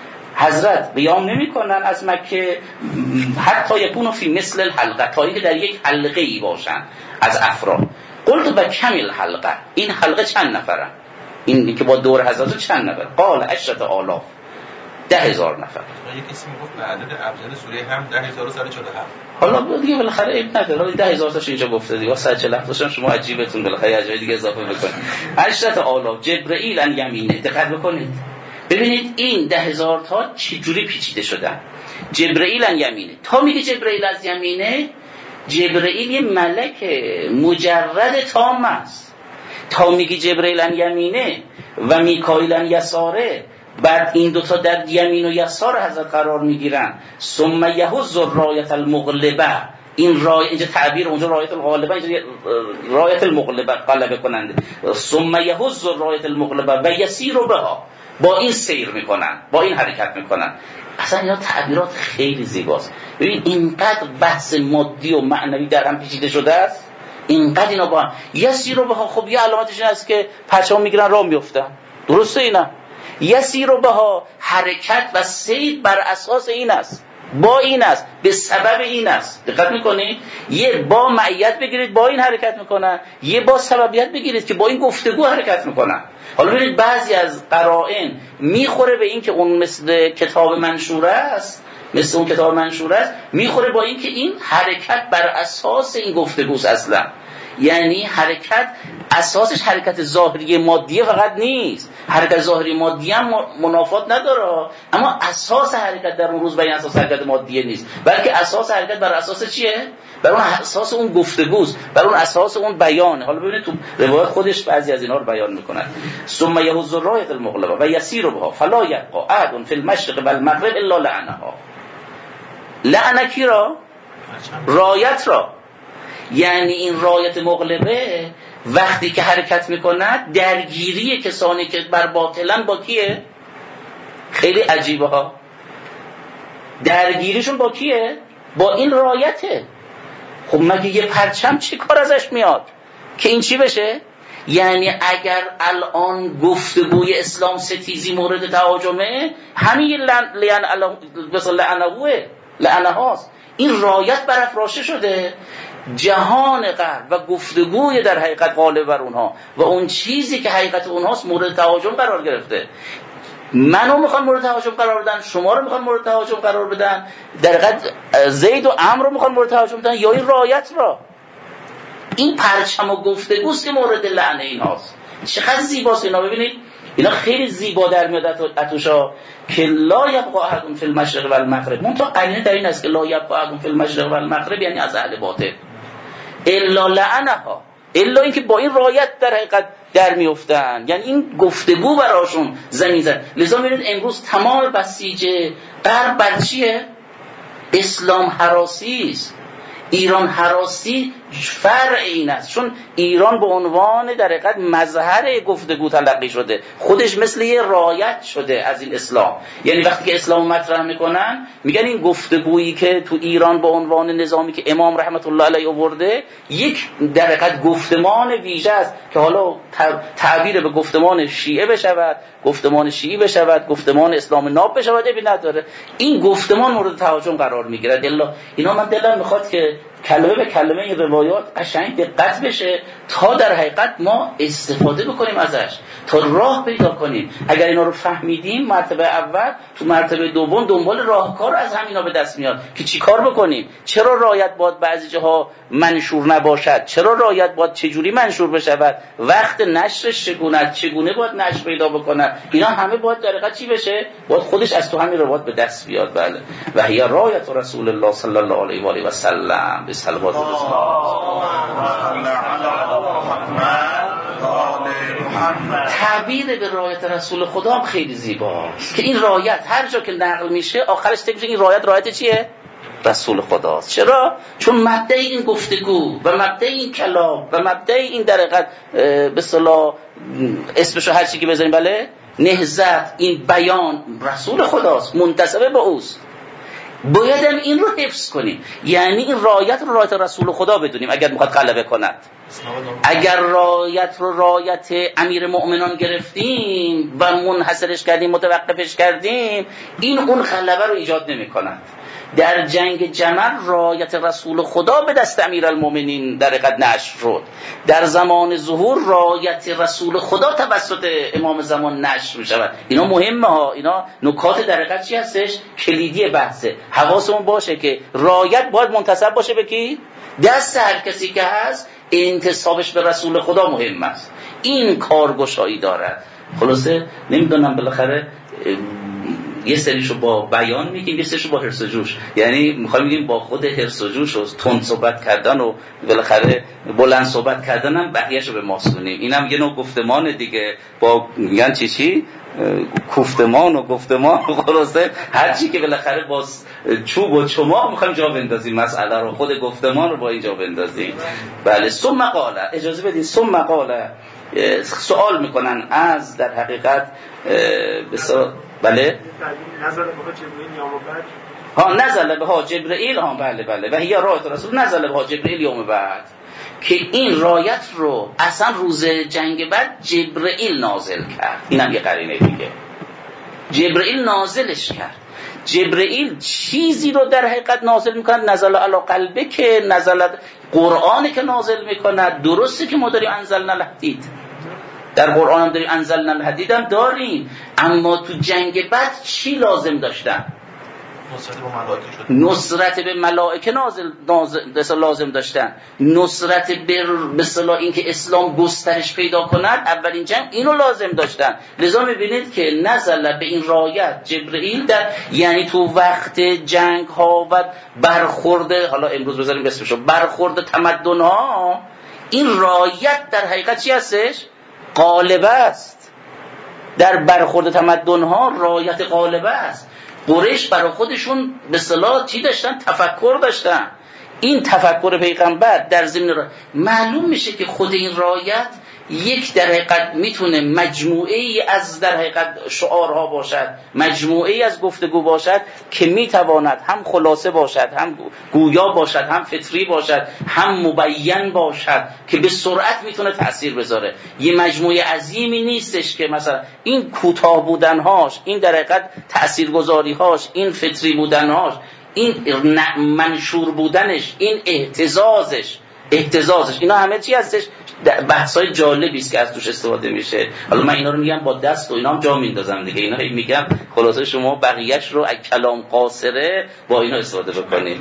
حضرت قیام نمی کنن از مکه حتی یکونو فی مثل الحلقه، تا اینکه در یک حلقه ای باشن از افراد. قلت با کمیل حلقه، این حلقه چند نفرن؟ این که با دور حضرت چند نفر؟ قال عشرت آلاف، ده هزار نفر. یک کسی میگفت به عدد ابجد سوره هم ده هزار و صد و چهل و هفت. حالا دیگه بالاخره عیب نداره، حالا ده هزار تاش اینجا گفته دیگه، صد و چهل و هفت تاشم شما عجیبتون بالاخره جای دیگه اضافه بکنید. عشرت آلاف جبرئیل ان یمینه. دقت بکنید ببینید این ده هزار تا چجوری پیچیده شدن. جبرئیل ان یمینه، تا میگه جبرئیل از یمینه، جبرئیل یه ملک مجرد تام است. تا میگه جبرئیل ان یمینه و میکائیل ان یساره، بعد این دوتا در یمین و یسار حضرت قرار میگیرن. ثم یهز الرایت المغلبه، این رای اینجا تعبیر، اونجا رایت الغالبه، اینجا رایت المغلبه غلبه کننده. ثم یهز الرایت المغلبه و یسیر بها، با این سیر میکنن، با این حرکت میکنن. اصلا اینا تعبیرات خیلی زیباست. ببین اینقدر بحث مادی و معنوی در هم پیچیده شده است، اینقدر اینا با هم یسیر بها. خب یه علامتش این است که پرچم میگیرن راه میافتن، درسته اینا؟ یسیر بها، حرکت و سیر بر اساس این است، با این است، به سبب این است. دقت میکنید؟ یه با معیت بگیرید با این حرکت میکنن، یه با سببیت بگیرید که با این گفتگو حرکت میکنن. حالا ببینید بعضی از قرائن میخوره به این که اون مثل کتاب منشوره است، مثل اون کتاب منشوره است، میخوره با این که این حرکت بر اساس این گفتگوست. اصلا یعنی حرکت اساسش حرکت ظاهری مادیه فقط نیست، حرکت ظاهری مادی هم منافات نداره، اما اساس حرکت در اون روز بر اساس حرکت مادیه نیست، بلکه اساس حرکت بر اساس چیه؟ بر اون اساس اون گفتگوست، بر اون اساس اون بیانه. حالا ببینید تو روایت خودش بعضی از اینا رو بیان میکنن. ثم یهز الرایت المغلبه و یسیر بها فلا یبقى احد فی المشرق والمغرب الا لعنها. لعنه کی را؟ رایت را. یعنی این رایت مغلبه وقتی که حرکت میکند درگیری کسانی که بر باطلن با کیه؟ خیلی عجیبه ها. درگیریشون با کیه؟ با این رایته. خب مگه یه پرچم چی کار ازش میاد که این چی بشه؟ یعنی اگر الان گفتگوی اسلام ستیزی مورد تهاجمه، همین لعن الان مثلا لعنهوه لعنه هاست، این رایت برافراشته شده. جهان غرب و گفتگوی در حقیقت غالب بر اونها و اون چیزی که حقیقت اونهاست مورد تهاجم قرار گرفته. منو میخوان مورد تهاجم قرار بدن، شما رو میخوان مورد تهاجم قرار بدن، در حقیقت زید و عمرو رو میخوان مورد تهاجم بدن، یا این رایت را. این پرچم و گفتگوست که مورد لعنه اینهاست. چقدر زیباست اینا. ببینید اینا خیلی زیبا در میاد اتوشا که لا یبقى احد فی المشرق والمغرب. منتها قرینه در این است که لا یبقى احد فی المشرق والمغرب یعنی از اهل باطل، الا لعنها، الا اینکه با این رایت در حقیقت در میافتن، یعنی این گفتگو براشون زمین زد. لذا میبینید امروز تمام بسیج غرب بر چیه؟ اسلام هراسی است. ایران هراسی فرع این است، چون ایران به عنوان در حقیقت مظهر گفتگو تلقی شده، خودش مثل یه رایت شده از این اسلام. یعنی وقتی که اسلام مطرح میکنن میگن این گفتگویی که تو ایران به عنوان نظامی که امام رحمت الله علیه آورده یک در حقیقت گفتمان ویژه است که حالا تعبیر به گفتمان شیعه بشود، گفتمان شیعی بشود، گفتمان اسلام ناب بشود، ابی نداره. این گفتمان مورد تهاجم قرار میگیرد. الا اینا من دلم میخواد که کلمه به کلمه این روایات قشنگ دقت بشه تا در حقیقت ما استفاده بکنیم ازش، تا راه پیدا کنیم. اگر اینا رو فهمیدیم مرتبه اول، تو مرتبه دوم دنبال راهکار از همینا به دست میاد که چی کار بکنیم. چرا رایت باید بعضی جاها منشور نباشد، چرا رایت باید چجوری منشور بشود، وقت نشرش چگونه، چگونه باید نشر پیدا بکنه. اینا همه باید در حقیقت چی بشه، باید خودش از تو همین روایات به دست بیاد. بله و هی رایت رسول الله صلی الله علیه و آله و سلم به صلوات تعبیر به رایت رسول خدا هم خیلی زیباست که این رایت هر جا که نقل میشه آخرش تک میشه این رایت رایت چیه؟ رسول خداست. چرا؟ چون مبدأ این گفتگو و مبدأ این کلام و مبدأ این در حقیقت به اصطلاح اسمشو هر چی که بزنیم، بله، نهضت، این بیان رسول خداست، منتسب به اوست. باید هم این رو حفظ کنیم، یعنی این رایت رو رایت رسول خدا بدونیم اگر میخواد غلبه کند. اگر رایت رو رایت امیر مؤمنان گرفتیم و منحصرش کردیم، متوقفش کردیم، این اون غلبه رو ایجاد نمی کند. در جنگ جمل رایت رسول خدا به دست امیرالمومنین در حقیقت نشر شد. در زمان ظهور رایت رسول خدا توسط امام زمان نشر می شود. اینا مهمه ها، اینا نکات در حقیقت چی هستش؟ کلیدی بحثه. حواسمون باشه که رایت باید منتسب باشه به کی؟ دست هر کسی که هست انتسابش به رسول خدا مهم است. این کارگشایی دارد. خلاصه نمیدونم بالاخره یه سریشو با بیان میگیم، یه سریشو با حرص و جوش، یعنی میخوایم بگیم با خود حرص و جوش و تند صحبت کردن و بالاخره بلند صحبت کردن هم بقیه‌شو به ما سونیم. اینم یه نوع گفتمان دیگه، با میگن چی چی کوفتمان و گفتمان، خلاصه هر چی که بالاخره با چوب و چما میخوایم جا بندازیم مسئله رو، خود گفتمان رو با اینجا بندازیم. بله ثم قال، اجازه بدین ثم قال سوال میکنن از در حقیقت بسیار بله نزل بها جبرئیل یوم بعد، ها نزل بها جبرئیل، ها بله بله و هی رایت رسول نزل بها جبرئیل یوم بعد، که این رایت رو اصلا روز جنگ بعد جبرئیل نازل کرد. اینم یه قرینه دیگه، جبرئیل نازلش کرد. جبرئیل چیزی رو در حقیقت نازل میکنه، نزل علی قلبه که نزل قرآنی که نازل میکنه. درسته که ما داریم انزلنا الحدید، در قرآن هم داریم انزلنا الحدید هم داریم، اما تو جنگ بعد چی لازم داشتن؟ نصرت به ملائکه شد. نصرت به ملائکه نازل, نازل لازم داشتن. نصرت به مثلا اینکه اسلام گسترش پیدا کند، اولین جنگ اینو لازم داشتن. لذا میبینید که نزل به این رایت جبرئیل در، یعنی تو وقت جنگ ها و برخورد، حالا امروز بذاریم اسمشو، برخورد تمدن ها، این رایت در حقیقت چی هستش؟ غالبه است. در برخورد تمدن ها رایت غالبه است. قریش برای خودشون به اصطلاح چی داشتن؟ تفکر داشتن. این تفکر پیغمبر در ضمن را معلوم میشه که خود این رایت یک در حقیقت میتونه مجموعه ای از در حقیقت شعارها باشد، مجموعه ای از گفتگو باشد که میتواند هم خلاصه باشد، هم گویا باشد، هم فطری باشد، هم مبین باشد که به سرعت میتونه تأثیر بذاره. یه مجموعه عظیمی نیستش که مثلا این کوتاه بودنهاش، این در حقیقت تأثیرگذاریهاش، این فطری بودنهاش، این منشور بودنش، این اهتزازش اهتزازش اینا همه چی هستش؟ بحث‌های جالبی است که از توش استفاده میشه. حالا من اینا رو میگم با دست و اینا هم جا میندازم دیگه، اینا میگم خلاصه شما بقیه‌اش رو از کلام قاصره با اینا استفاده بکنید.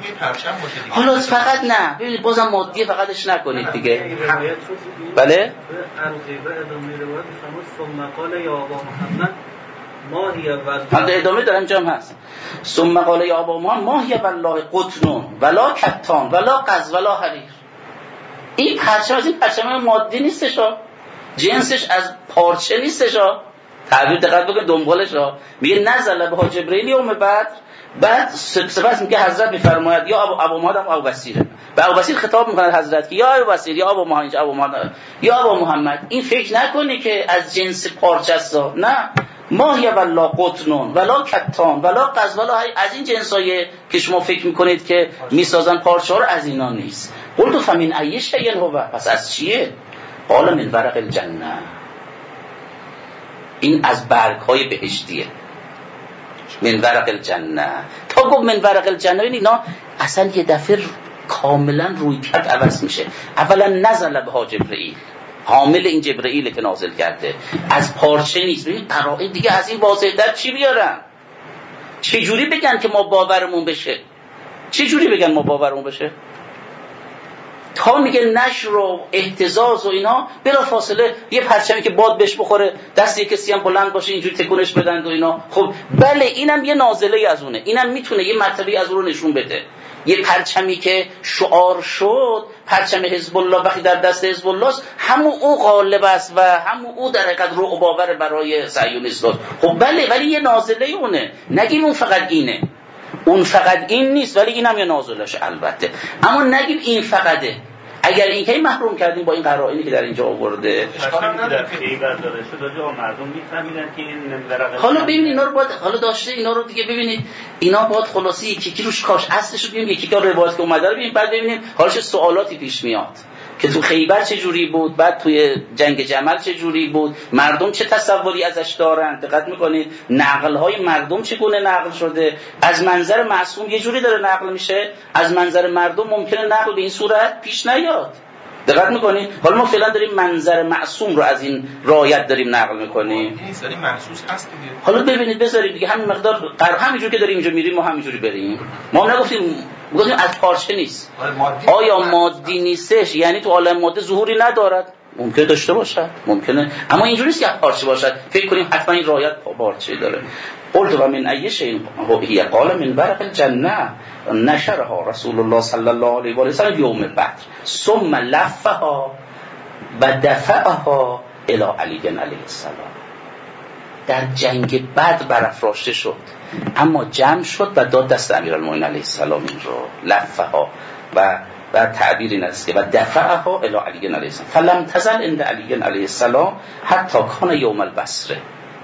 حالا فقط نه، ببینید بازم مادی فقطش نکنید دیگه. بله؟ هم ادامه دارم جام هست. ثم قال یا ابا محمد ما هی والله قطن ولا کتان ولا قز ولا حریر. این پرچم از این پرچم مادی نیستش ها، جنسش از پارچه نیستش ها. تعبیر دقت بکن دنبالش ها. میگه نزل بها جبرئیل یوم بعد، بعد سپس میگه حضرت میفرماید یا ابو ابو محمد ابو بصیره، به ابو بصیر خطاب میکنه حضرت که یا ابو بصیر یا ابو محمد ابو محمد یا ابو محمد، این فکر نکنه که از جنس پارچه است، نه، ماهی ولا قطنون ولا کتان ولا قز ولا از این جنسای که شما فکر میکنید که میسازن پارچه ها رو، از اینا نیست. قلت فمن ای شیء هو، پس از چیه؟ قال من ورق الجنه، این از برگ های بهشتیه. من ورق الجنه، تا گفت من ورق الجنه اینا اصلا یه دفعه کاملا روی کرد عوض میشه. اولا نزل بها جبرئیل، حامل این جبرئیل که نازل کرده، از پارچه نیست. ببین قرائن دیگه از این واضح‌تر چی بیارن؟ چه جوری بگن که ما باورمون بشه؟ چه جوری بگن ما باورمون بشه؟ تا میگه نشر و اهتزاز و اینا، بلا فاصله یه پرچمی که باد بهش بخوره، دست یک کسی هم بلند باشه اینجوری تکونش بدن و اینا. خب بله اینم یه نازله از اونه، اینم میتونه یه مرتبه از اون رو نشون بده. یه پرچمی که شعار شد، پرچم حزب الله وقتی در دست حزب الله است، همون او غالب است و همون او در حقیقت رو و باور برای صهیونیست‌ها. خب بله، ولی یه نازله اونه، نگیم اون فقط اینه، اون فقط این نیست، ولی اینم یه نازلشه البته. اما نگیم این فقطه. اگر این که محروم کردیم با این قرائنی که در اینجا آورده، مردم میفهمیدن که این ورقه. حالا ببینید اینا رو باید، حالا داشته اینا رو دیگه ببینید، اینا باید خلاصی یکی یکی روش کاش اصلش رو ببینیم، یکی که روایت که اومده رو ببینیم، بعد ببینیم حالا چه سوالاتی پیش میاد که تو خیبر چه جوری بود، بعد توی جنگ جمل چه جوری بود، مردم چه تصوری ازش دارن. دقت میکنید نقل‌های مردم چگونه نقل شده، از منظر معصوم یه جوری داره نقل میشه، از منظر مردم ممکنه نقل به این صورت پیش نیاد. دقت میکنید؟ حالا ما فعلا داریم منظر معصوم رو از این رایت داریم نقل میکنیم. این سری محسوس هست دیگه. حالا ببینید بذارید دیگه همین مقدار قرار همینجوری که داریم اینجا میریم ما همینجوری بریم. ما هم نگفتیم، گفتیم از پارچه نیست. آیا مادی نیستش؟ یعنی تو عالم ماده ظهوری ندارد؟ ممکنه داشته باشد، ممکنه، اما اینجوری نیست که پارچه باشد فکر کنیم حتما این رایت پارچه داره. قلت و من ای شیء هی قال من ورق الجنه نشرها رسول الله صلی الله علیه و آله و سلم یوم بدر ثم لفها و دفعها الی علی علیه السلام. در جنگ بدر برافراشته شد، اما جمع شد و داد دست امیرالمومنین علیه السلام این رو، لفها و و تعبیر این است که و دفعها الی علی علیه السلام فلم تزل عند علی علیه السلام حتی کان یوم البصره،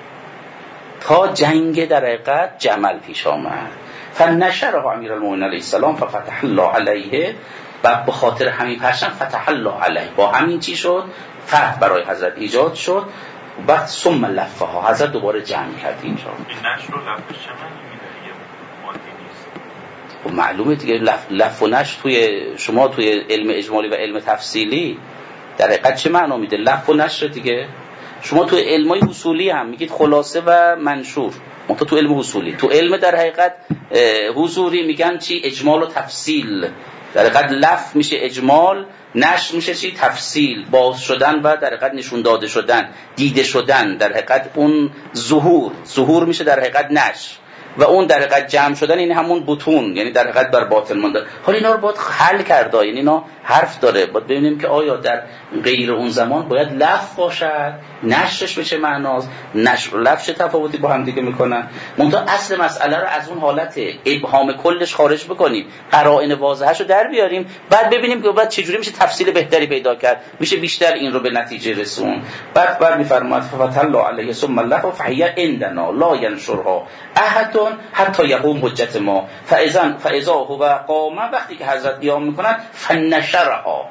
تا جنگ در حقیقت جمل پیش آمد. فنشره امیرالمومنین علیه السلام ففتح الله علیه، و به خاطر همین پرچم فتح الله علیه، با همین چی شد؟ فتح برای حضرت ایجاد شد. بعد ثم لفها، حضرت دوباره جمع کرد اینجا. این نشر و لفش چه معنی میده؟ یه مادی نیست. خب معلومه دیگه، لف, لف و نشر توی شما توی علم اجمالی و علم تفصیلی در حقیقت چه معنا میده؟ لف و نشر دیگه. شما تو علمای اصولی هم میگید خلاصه و منشور، منتها تو علم اصولی، تو علم در حقیقت حضوری میگن چی؟ اجمال و تفصیل. در حقیقت لف میشه اجمال، نشر میشه چی؟ تفصیل، باز شدن و در حقیقت نشون داده شدن، دیده شدن. در حقیقت اون ظهور، ظهور میشه در حقیقت نشر، و اون در حقیقت جمع شدن این همون بطون، یعنی در حقیقت بر باطن مانده. حالا اینا رو باید حل کرد، یعنی اینا حرف داره، باید ببینیم که آیا در غیر اون زمان باید لف باشد، نشرش به چه معناست، نشر و لف چه تفاوتی با هم دیگه میکنن. منتها اصل مسئله رو از اون حالت ابهام کلش خارج بکنیم، قرائن واضحه‌ش رو در بیاریم، بعد ببینیم که بعد چجوری میشه تفصیل بهتری پیدا کرد، میشه بیشتر این رو به نتیجه رسون. بعد بعد میفرماید ففتح الله علیه ثم الله فهی عندنا لا ینشرها احد حتی یقوم حجت ما فاذا فاذا هو قام، وقتی که حضرت قیام میکنن فنشرها،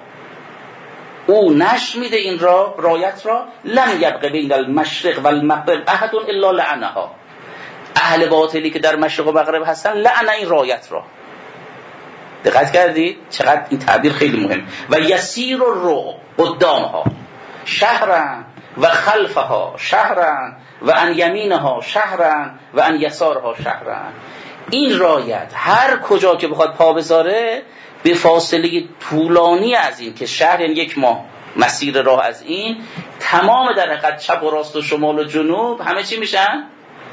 او نشر میده این را، رایت را، لم یبقى بین المشرق و المغرب احد الا لعنها، اهل باطلی که در مشرق و مغرب هستن لعن این رایت را. دقت کردید چقدر این تعبیر خیلی مهم. و یسیر الرعب قدامها شهرا و خلفها شهرا و ان یمینها شهرا و ان یسارها شهرا. این رایت هر کجا که بخواد پا بذاره به فاصله طولانی از این که شهر، یعنی یک ماه مسیر راه از این، تمام در حقیقت چپ و راست و شمال و جنوب همه چی میشن؟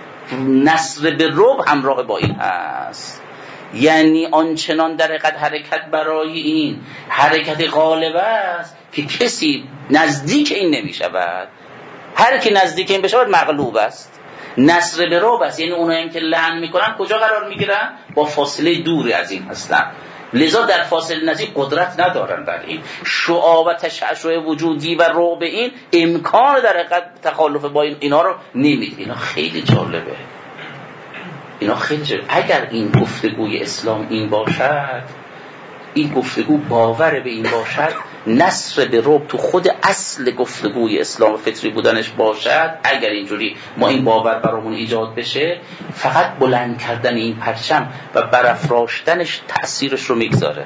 نصر به ربع همراه با این هست. یعنی آنچنان در حقیقت حرکت برای این حرکت غالب است که کسی نزدیک این نمی شود. هر کی نزدیک این بشه مغلوب است. نصر به رعب است، یعنی اونایی که لعن میکنن کجا قرار میگیرن؟ با فاصله دوری از این هستن، لذا در فاصله نزدیک قدرت ندارن در این شعاع و تشعشع وجودی و رعب این امکان در حقیقت تخالف با این اینا رو نمیده. اینا خیلی جالبه، اینا خیلی جالبه. اگر این گفتگوی اسلام این باشد، این گفتگو باور به این باشد، نصر به رعب تو خود اصل گفتگوی اسلام و فطری بودنش باشد، اگر اینجوری ما این باور برامون ایجاد بشه، فقط بلند کردن این پرچم و برافراشتنش تأثیرش رو میگذاره.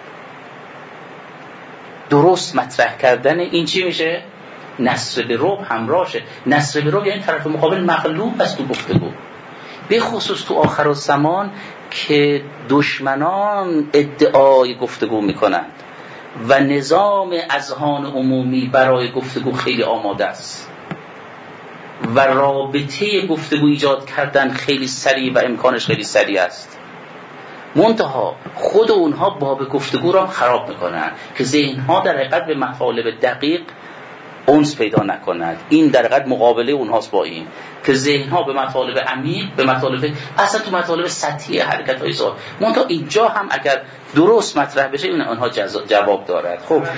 درست مطرح کردن این چی میشه؟ نصر به رعب همراهشه. نصر به رعب یعنی طرف مقابل مغلوب است تو گفتگو، به خصوص تو آخر الزمان که دشمنان ادعای گفتگو میکنند و نظام اذهان عمومی برای گفتگو خیلی آماده است و رابطه گفتگو ایجاد کردن خیلی سریع و امکانش خیلی سریع است. منتها خود اونها باب گفتگو را خراب میکنن که ذهنها در حقیقت به مطالب دقیق اونس پیدا نکند. این در حقیقت مقابله اونهاست با این که ذهنها به مطالب عمیق، به مطالب اصلا تو مطالب سطحی حرکت های سوال منتها اینجا هم اگر درست مطرح بشه این اونها جواب دارد. خب گفتمان باشه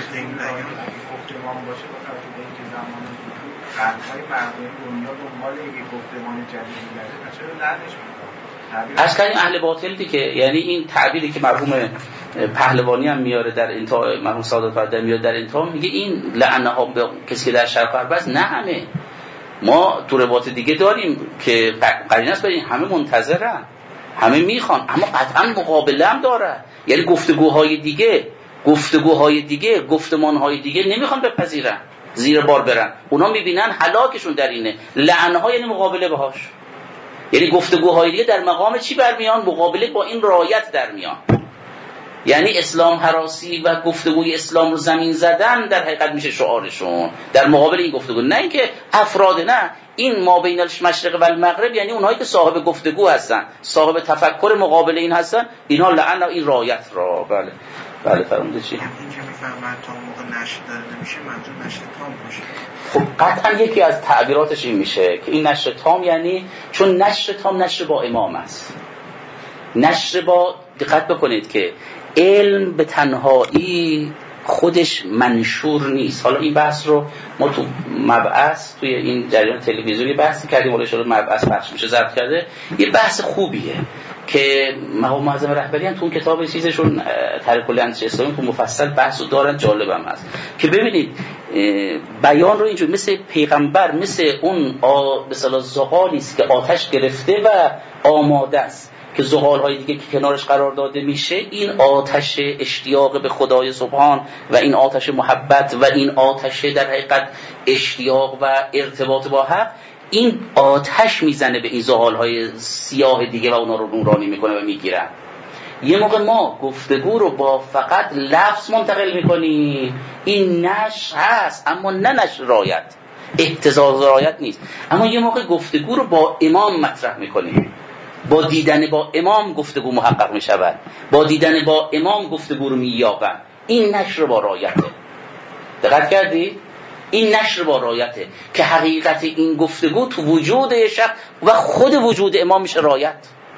با توجه به اینکه زمان قرن‌های مردمی دنیا دنبال یک گفتمان جدید می‌گرده، چرا لعنش می‌کنه؟ از کردیم اهل باطل دیگه، یعنی این تعبیری که مرحوم پهلوانی هم میاره در انتها، مرحوم سعادت فردا میاره در انتها، میگه این لعنه ها به کسی که در شرق غرب است. نه همه، ما تو روایت دیگه داریم که قرینه است برای همه منتظرن، همه میخوان، اما قطعا مقابله هم داره. یعنی گفتگوهای دیگه گفتگوهای دیگه گفتمانهای دیگه نمیخوان بپذیرن، زیر بار برن. اونا میبینن هلاکشون در اینه. لعنه ها یعنی مقابله باهاش، یعنی گفتگوهای دیگه در مقام چی برمیان؟ مقابله با این رایت در میان. یعنی اسلام هراسی و گفتگوی اسلام رو زمین زدن در حقیقت میشه شعارشون در مقابل این گفتگو. نه اینکه افراد، نه، این ما بین المشرق و المغرب، یعنی اونهایی که صاحب گفتگو هستن، صاحب تفکر مقابل این هستن، اینها لعن این رایت را. بله بله فرموده چی؟ این که میفهمن تا موقع نشر داره نمیشه، منظور نشر تام باشه. خب قطعا یکی از تعبیراتش این میشه که این نشر تام، یعنی چون نشر تام نشر با امام است. نشر با، دقت بکنید که علم به تنهایی خودش منشور نیست. حالا این بحث رو ما تو مبعث، توی این جریان تلویزیونی بحثی کردیم، ولی شده مبعث بخش میشه ضبط کرده. یه بحث خوبیه که مقام معظم رهبری هم تو اون کتاب چیزشون طرح کلی اندیشه اسلامی تو مفصل بحثو دارن، جالبم هست که ببینید بیان رو اینجور مثل پیغمبر، مثل اون به اصطلاح زغالی است که آتش گرفته و آماده است که زغال‌های دیگه که کنارش قرار داده میشه، این آتش اشتیاق به خدای سبحان و این آتش محبت و این آتش در حقیقت اشتیاق و ارتباط با حق، این آتش میزنه به این زغال‌های سیاه دیگه و اونا رو نورانی میکنه و میگیرن. یه موقع ما گفتگو رو با فقط لفظ منتقل میکنیم، این نشر هست اما نه نشر رایت، اهتزاز رایت نیست. اما یه موقع گفتگو رو با امام مطرح میکنیم، با دیدن با امام گفتگو محقق می شود، با دیدن با امام گفتگو رو می یابن. این نشر با رایته. دقت کردی؟ این نشر با رایته که حقیقت این گفتگو تو وجود شخص و خود وجود امام میشه رایت.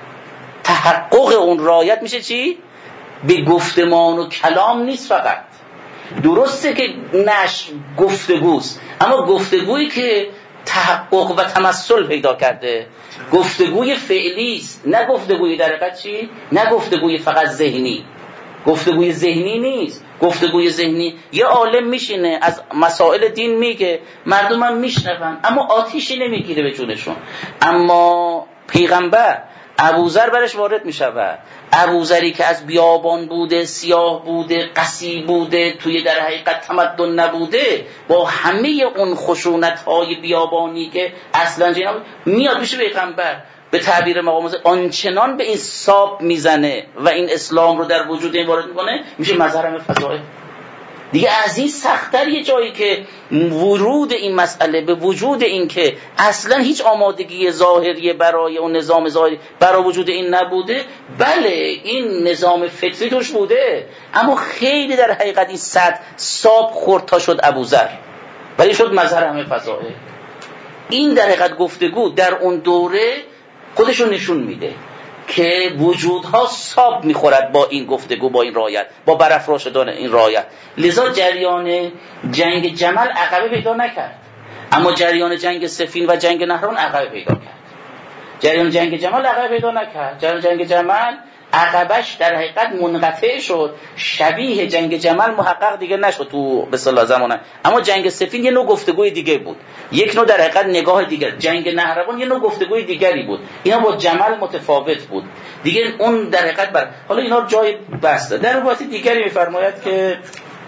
تحقق اون رایت میشه چی؟ به گفتمان و کلام نیست فقط. درسته که نشر گفتگوست، اما گفتگویی که تحقق و تمثل پیدا کرده، گفتگوی فعلی است، نه گفتگوی در حقیقت چی؟ نه گفتگوی فقط ذهنی. گفتگوی ذهنی نیست. گفتگوی ذهنی یه عالم میشینه از مسائل دین میگه، مردم هم میشنون اما آتیشی نمیگیره به جونشون. اما پیغمبر ابوذر برش وارد میشود، ابوذری که از بیابان بوده، سیاه بوده، قسی بوده، توی در حقیقت تمدن نبوده، با همه اون خشونت‌های بیابانی که اصلا جناب میاد میشه پیغمبر، به تعبیر مقام آنچنان به این ساب میزنه و این اسلام رو در وجود این وارد میکنه، میشه مظهر فضائل. دیگه از این سخت‌تر یه جایی که ورود این مسئله به وجود این که اصلا هیچ آمادگی ظاهری برای اون نظام ظاهری برای وجود این نبوده. بله این نظام فطری توش بوده، اما خیلی در حقیقت این سطح ساب خورد تا شد ابوذر، ولی شد مظهر همه فضائل. این در حقیقت گفتگو در اون دوره خودشون نشون میده که وجودها ساب میخورد با این گفتگو، با این رایت، با برافراشتن این رایت. لذا جریان جنگ جمل عقبه پیدا نکرد، اما جریان جنگ سفین و جنگ نهران عقبه پیدا کرد. جریان جنگ جمل عقبه پیدا نکرد. جریان جنگ جمل عقبش در حقیقت منقطع شد، شبیه جنگ جمل محقق دیگه نشد تو به اصطلاح زمانه. اما جنگ سفین یه نوع گفتگوی دیگه بود، یک نوع در حقیقت نگاه دیگر. جنگ نهروان یه نوع گفتگوی دیگری بود، اینا با جمل متفاوت بود دیگه. اون در حقیقت بر حالا اینا رو جای بسته. در روایت دیگری می‌فرماید که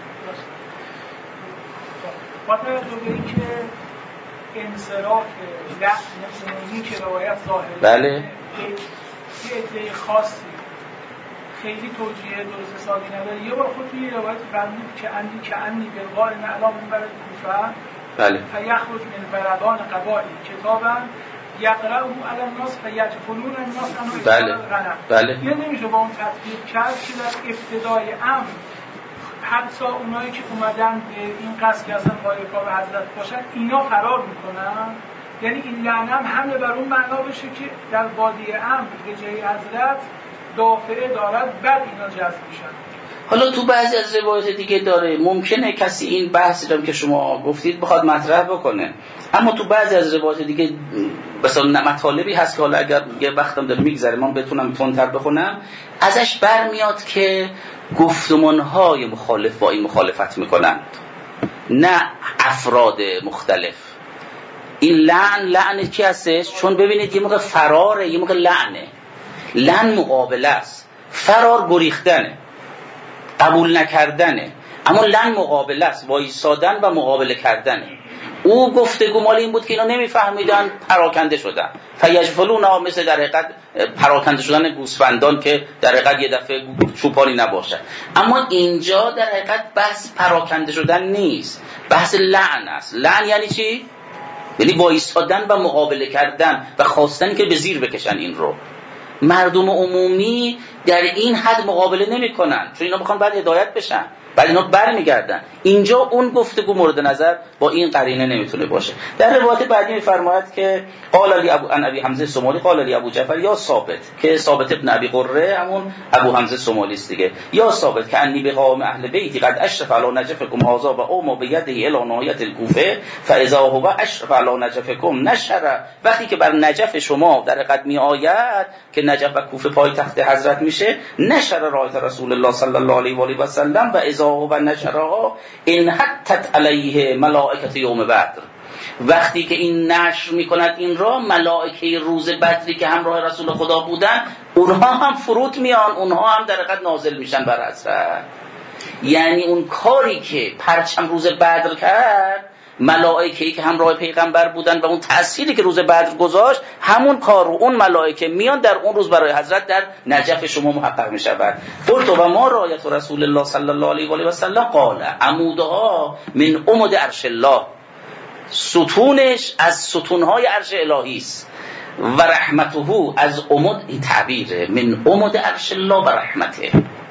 با توجه به اینکه انصراف لعنتی که روایت ظاهره بله یه عده خاصی خیلی توجیه درست حسابی نداره. یه بار خود توی روایت فرمود که اندی که اندی بالغار معلام من برای کوفه بله فیخرج من بردان قبائی کتابا یقرأه علی الناس فیجفلون الناس انو بله بله یه نمیشه با اون تطبیق کرد که در ابتدای امر حتی اونایی که اومدن به این قصد که اصلا قایقا به حضرت باشن اینا فرار میکنن. یعنی این لعنه هم حمله بر اون معنا بشه که در وادی امر به جای حضرت دافعه دارد، بعد اینا جذب میشن. حالا تو بعضی از روایات دیگه داره، ممکنه کسی این بحثی رو که شما گفتید بخواد مطرح بکنه، اما تو بعضی از روایات دیگه مثلا مطالبی هست که حالا اگر یه وقتم داره میگذره من بتونم تندتر بخونم، ازش برمیاد که گفتمانهای مخالف با این مخالفت میکنند، نه افراد مختلف. این لعن لعن کی هستش؟ چون ببینید یه موقع فراره، یه موقع لعنه. لعن مقابله است، فرار گریختنه، قبول نکردنه، اما لعن مقابله است، وایسادن و مقابله کردنه. او گفتگو مال این بود که اینا نمیفهمیدن، پراکنده شدن. فیجفلون ها مثل در حقیقت پراکنده شدن گوسفندان که در حقیقت یه دفعه چوپانی نباشه. اما اینجا در حقیقت بحث پراکنده شدن نیست، بحث لعن است. لعن یعنی چی؟ یعنی وایسادن و مقابله کردن و خواستن که به زیر بکشن این رو. مردم عمومی در این حد مقابله نمی کنن، چون اینا بخوان بعد هدایت بشن، بعد اینا برمیگردن. اینجا اون گفتگو مورد نظر با این قرینه نمیتونه باشه. در روایت بعدی میفرماید که قال علی ابو ان ابی حمزه سومالی قال علی ابو جعفر یا ثابت، که ثابت ابن ابی قره همون ابو حمزه سومالی است دیگه، یا ثابت که انی بقوم اهل بیتی قد اشرف علی نجفکم هذا و او ما بیده الی نهایت الکوفه فاذا هو اشرف علی نجفکم نشر. وقتی که بر نجف شما در حقیقت می آید که نجف و کوفه پایتخت حضرت میشه، نشر رایت رسول الله صلی الله علیه و آله و سلم و اذا و نشرها ان حتت علیه ملائکه یوم بدر. وقتی که این نشر میکند این را، ملائکه روز بدری که همراه رسول خدا بودن اونها هم فرود میان، اونها هم در حقیقت نازل میشن بر حضرت. یعنی اون کاری که پرچم روز بدر کرد، ملائکه‌ای که همراه پیغمبر بودن و اون تأثیری که روز بدر گذاشت، همون کار رو اون ملائکه میان در اون روز برای حضرت در نجف شما محقق میشود. قلت و ما رایت رسول الله صلی الله علیه و آله و سلم قال عمودها من عمود عرش الله، ستونش از ستونهای عرش الهی است، و رحمته از عمود، این تعبیره، من عمود عرش الله و رحمته،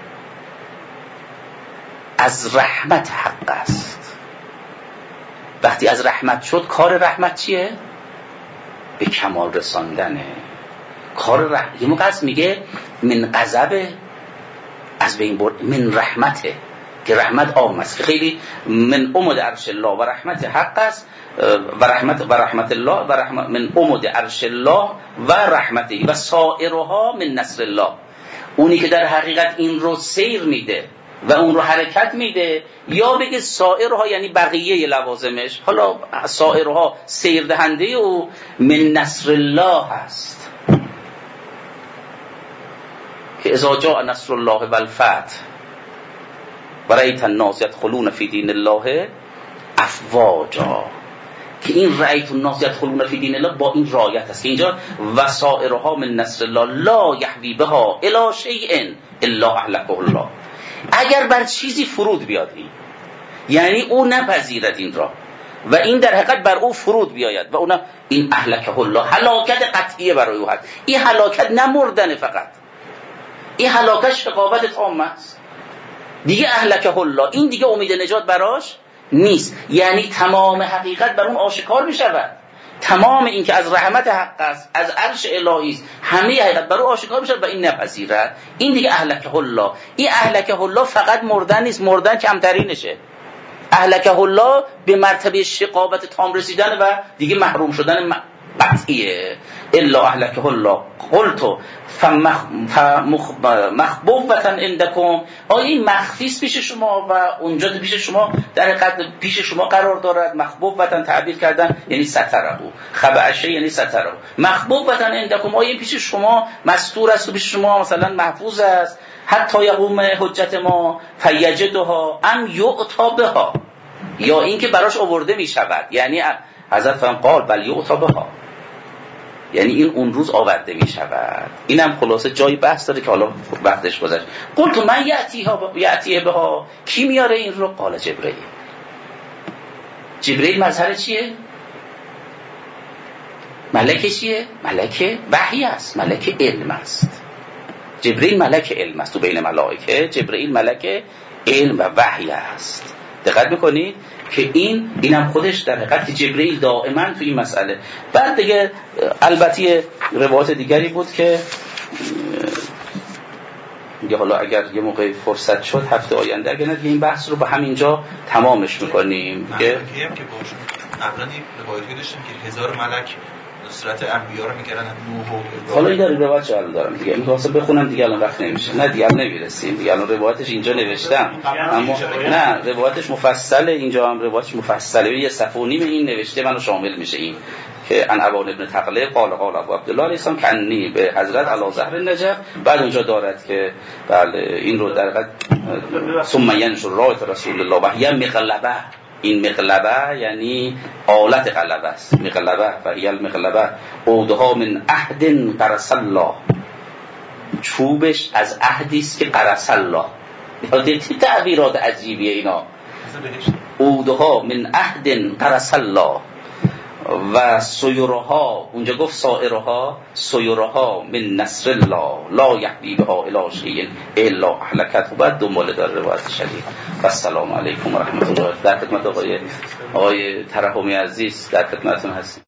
از رحمت حق است. وقتی از رحمت شد، کار رحمت چیه؟ به کمال رساندنه. کار رحمت یه موقع است میگه من غضب از بین برد، من رحمته، که رحمت عام است، که خیلی من عمود عرش الله و رحمت حق است، و رحمت و رحمت الله و رحمت من عمود عرش الله و رحمته و سائرها من نصر الله. اونی که در حقیقت این رو سیر میده و اون رو حرکت میده، یا بگه سائرها یعنی بقیه لوازمش، حالا سائرها سیر دهنده او من نصر الله هست، که اذا جاء نصر الله والفتح و رأیت الناس یدخلون فی دین الله افواجا، که این رأیت الناس یدخلون فی دین الله با این رایت است که اینجا وسائرها من نصر الله لا یحوی بها الی شیء الا اهلکه الله. اگر بر چیزی فرود بیاد این، یعنی او نپذیرد این را و این در حقیقت بر او فرود بیاید و اون این اهلکه الله، هلاکت قطعیه برای او هست. این هلاکت نمردن فقط، این هلاکت شقاوت تام است دیگه. اهلکه الله این دیگه امید نجات براش نیست، یعنی تمام حقیقت بر اون آشکار می شود. تمام این که از رحمت حق است، از عرش الهی است، همه حقیقت برای آشکار میشه و این نپذیرد، این دیگه اهلکه الله. این اهلکه الله فقط مردن نیست، مردن کمترینشه. اهلکه الله به مرتبه شقاوت تام رسیدن و دیگه محروم شدن قطعیه. الا اهلکه الله قلت فمخبوبة عندكم، آیا این مخفیست پیش شما و اونجا پیش شما در حقیقت پیش شما قرار دارد. مخبوبة تعبیر کردن یعنی ستره، خبعشه یعنی ستره. مخبوبة عندكم، آیا این پیش شما مستور است و پیش شما مثلا محفوظ است. حتی یقوم حجت ما فیجدها ام یعطا بها، یا این که براش آورده می شود، یعنی حضرت فرمان قال بل یعطا بها، یعنی این اون روز آورده می شود. اینم خلاصه جای بحث داره که حالا وقتش گذشت. قلت من یأتیها یأتیه بها، کی میاره این رو؟ قال جبرئیل. جبرئیل مظهر چیه؟ ملک چیه؟ ملک وحی است، ملک علم است. جبرئیل ملک علم است تو بین ملائکه، جبرئیل ملک علم و وحی است. دقت میکنید که این اینم خودش در حقیقت جبرئیل دائما تو این مسئله. بعد دیگه البته روایت دیگری بود که دیگه حالا اگر یه موقع فرصت شد هفته آینده اگر نه این بحث رو به همینجا تمامش میکنیم. که که باشون قبلا این روایتی داشتیم که هزار ملک نصرت انبیا رو میکردن. نوح و حالا این داره روایت جالب دارم دیگه، این واسه بخونم دیگه الان وقت نمیشه، نه دیگه نمیرسیم دیگه. الان روایتش اینجا نوشتم، اما نه روایتش مفصله، اینجا هم روایتش مفصله، یه صفحه و نیم این نوشته منو شامل میشه. این که ان ابان ابن تقلب قال قال ابو عبدالله علیه السلام کنی به حضرت علی ظهر النجف. بعد اونجا دارد که بله این رو در حقیقت ثم ینشر رایت رسول الله و هی مغلبه. این مغلبه یعنی آلت غلبه است. مغلبه و هی المغلبه عودها من عهد قرص الله، چوبش از عهدی است که قرص الله. دیدید تعبیرات عجیبیه اینا. عودها من عهد قرص الله و سیرها، اونجا گفت سائرها، سیرها من نصر الله لا یحوی بها الی شیء الا اهلکت. و بعد دنبال داره روایت شریف. و السلام علیکم و رحمت الله. در خدمت آقای آقای ترحمی عزیز در خدمتتون هستیم.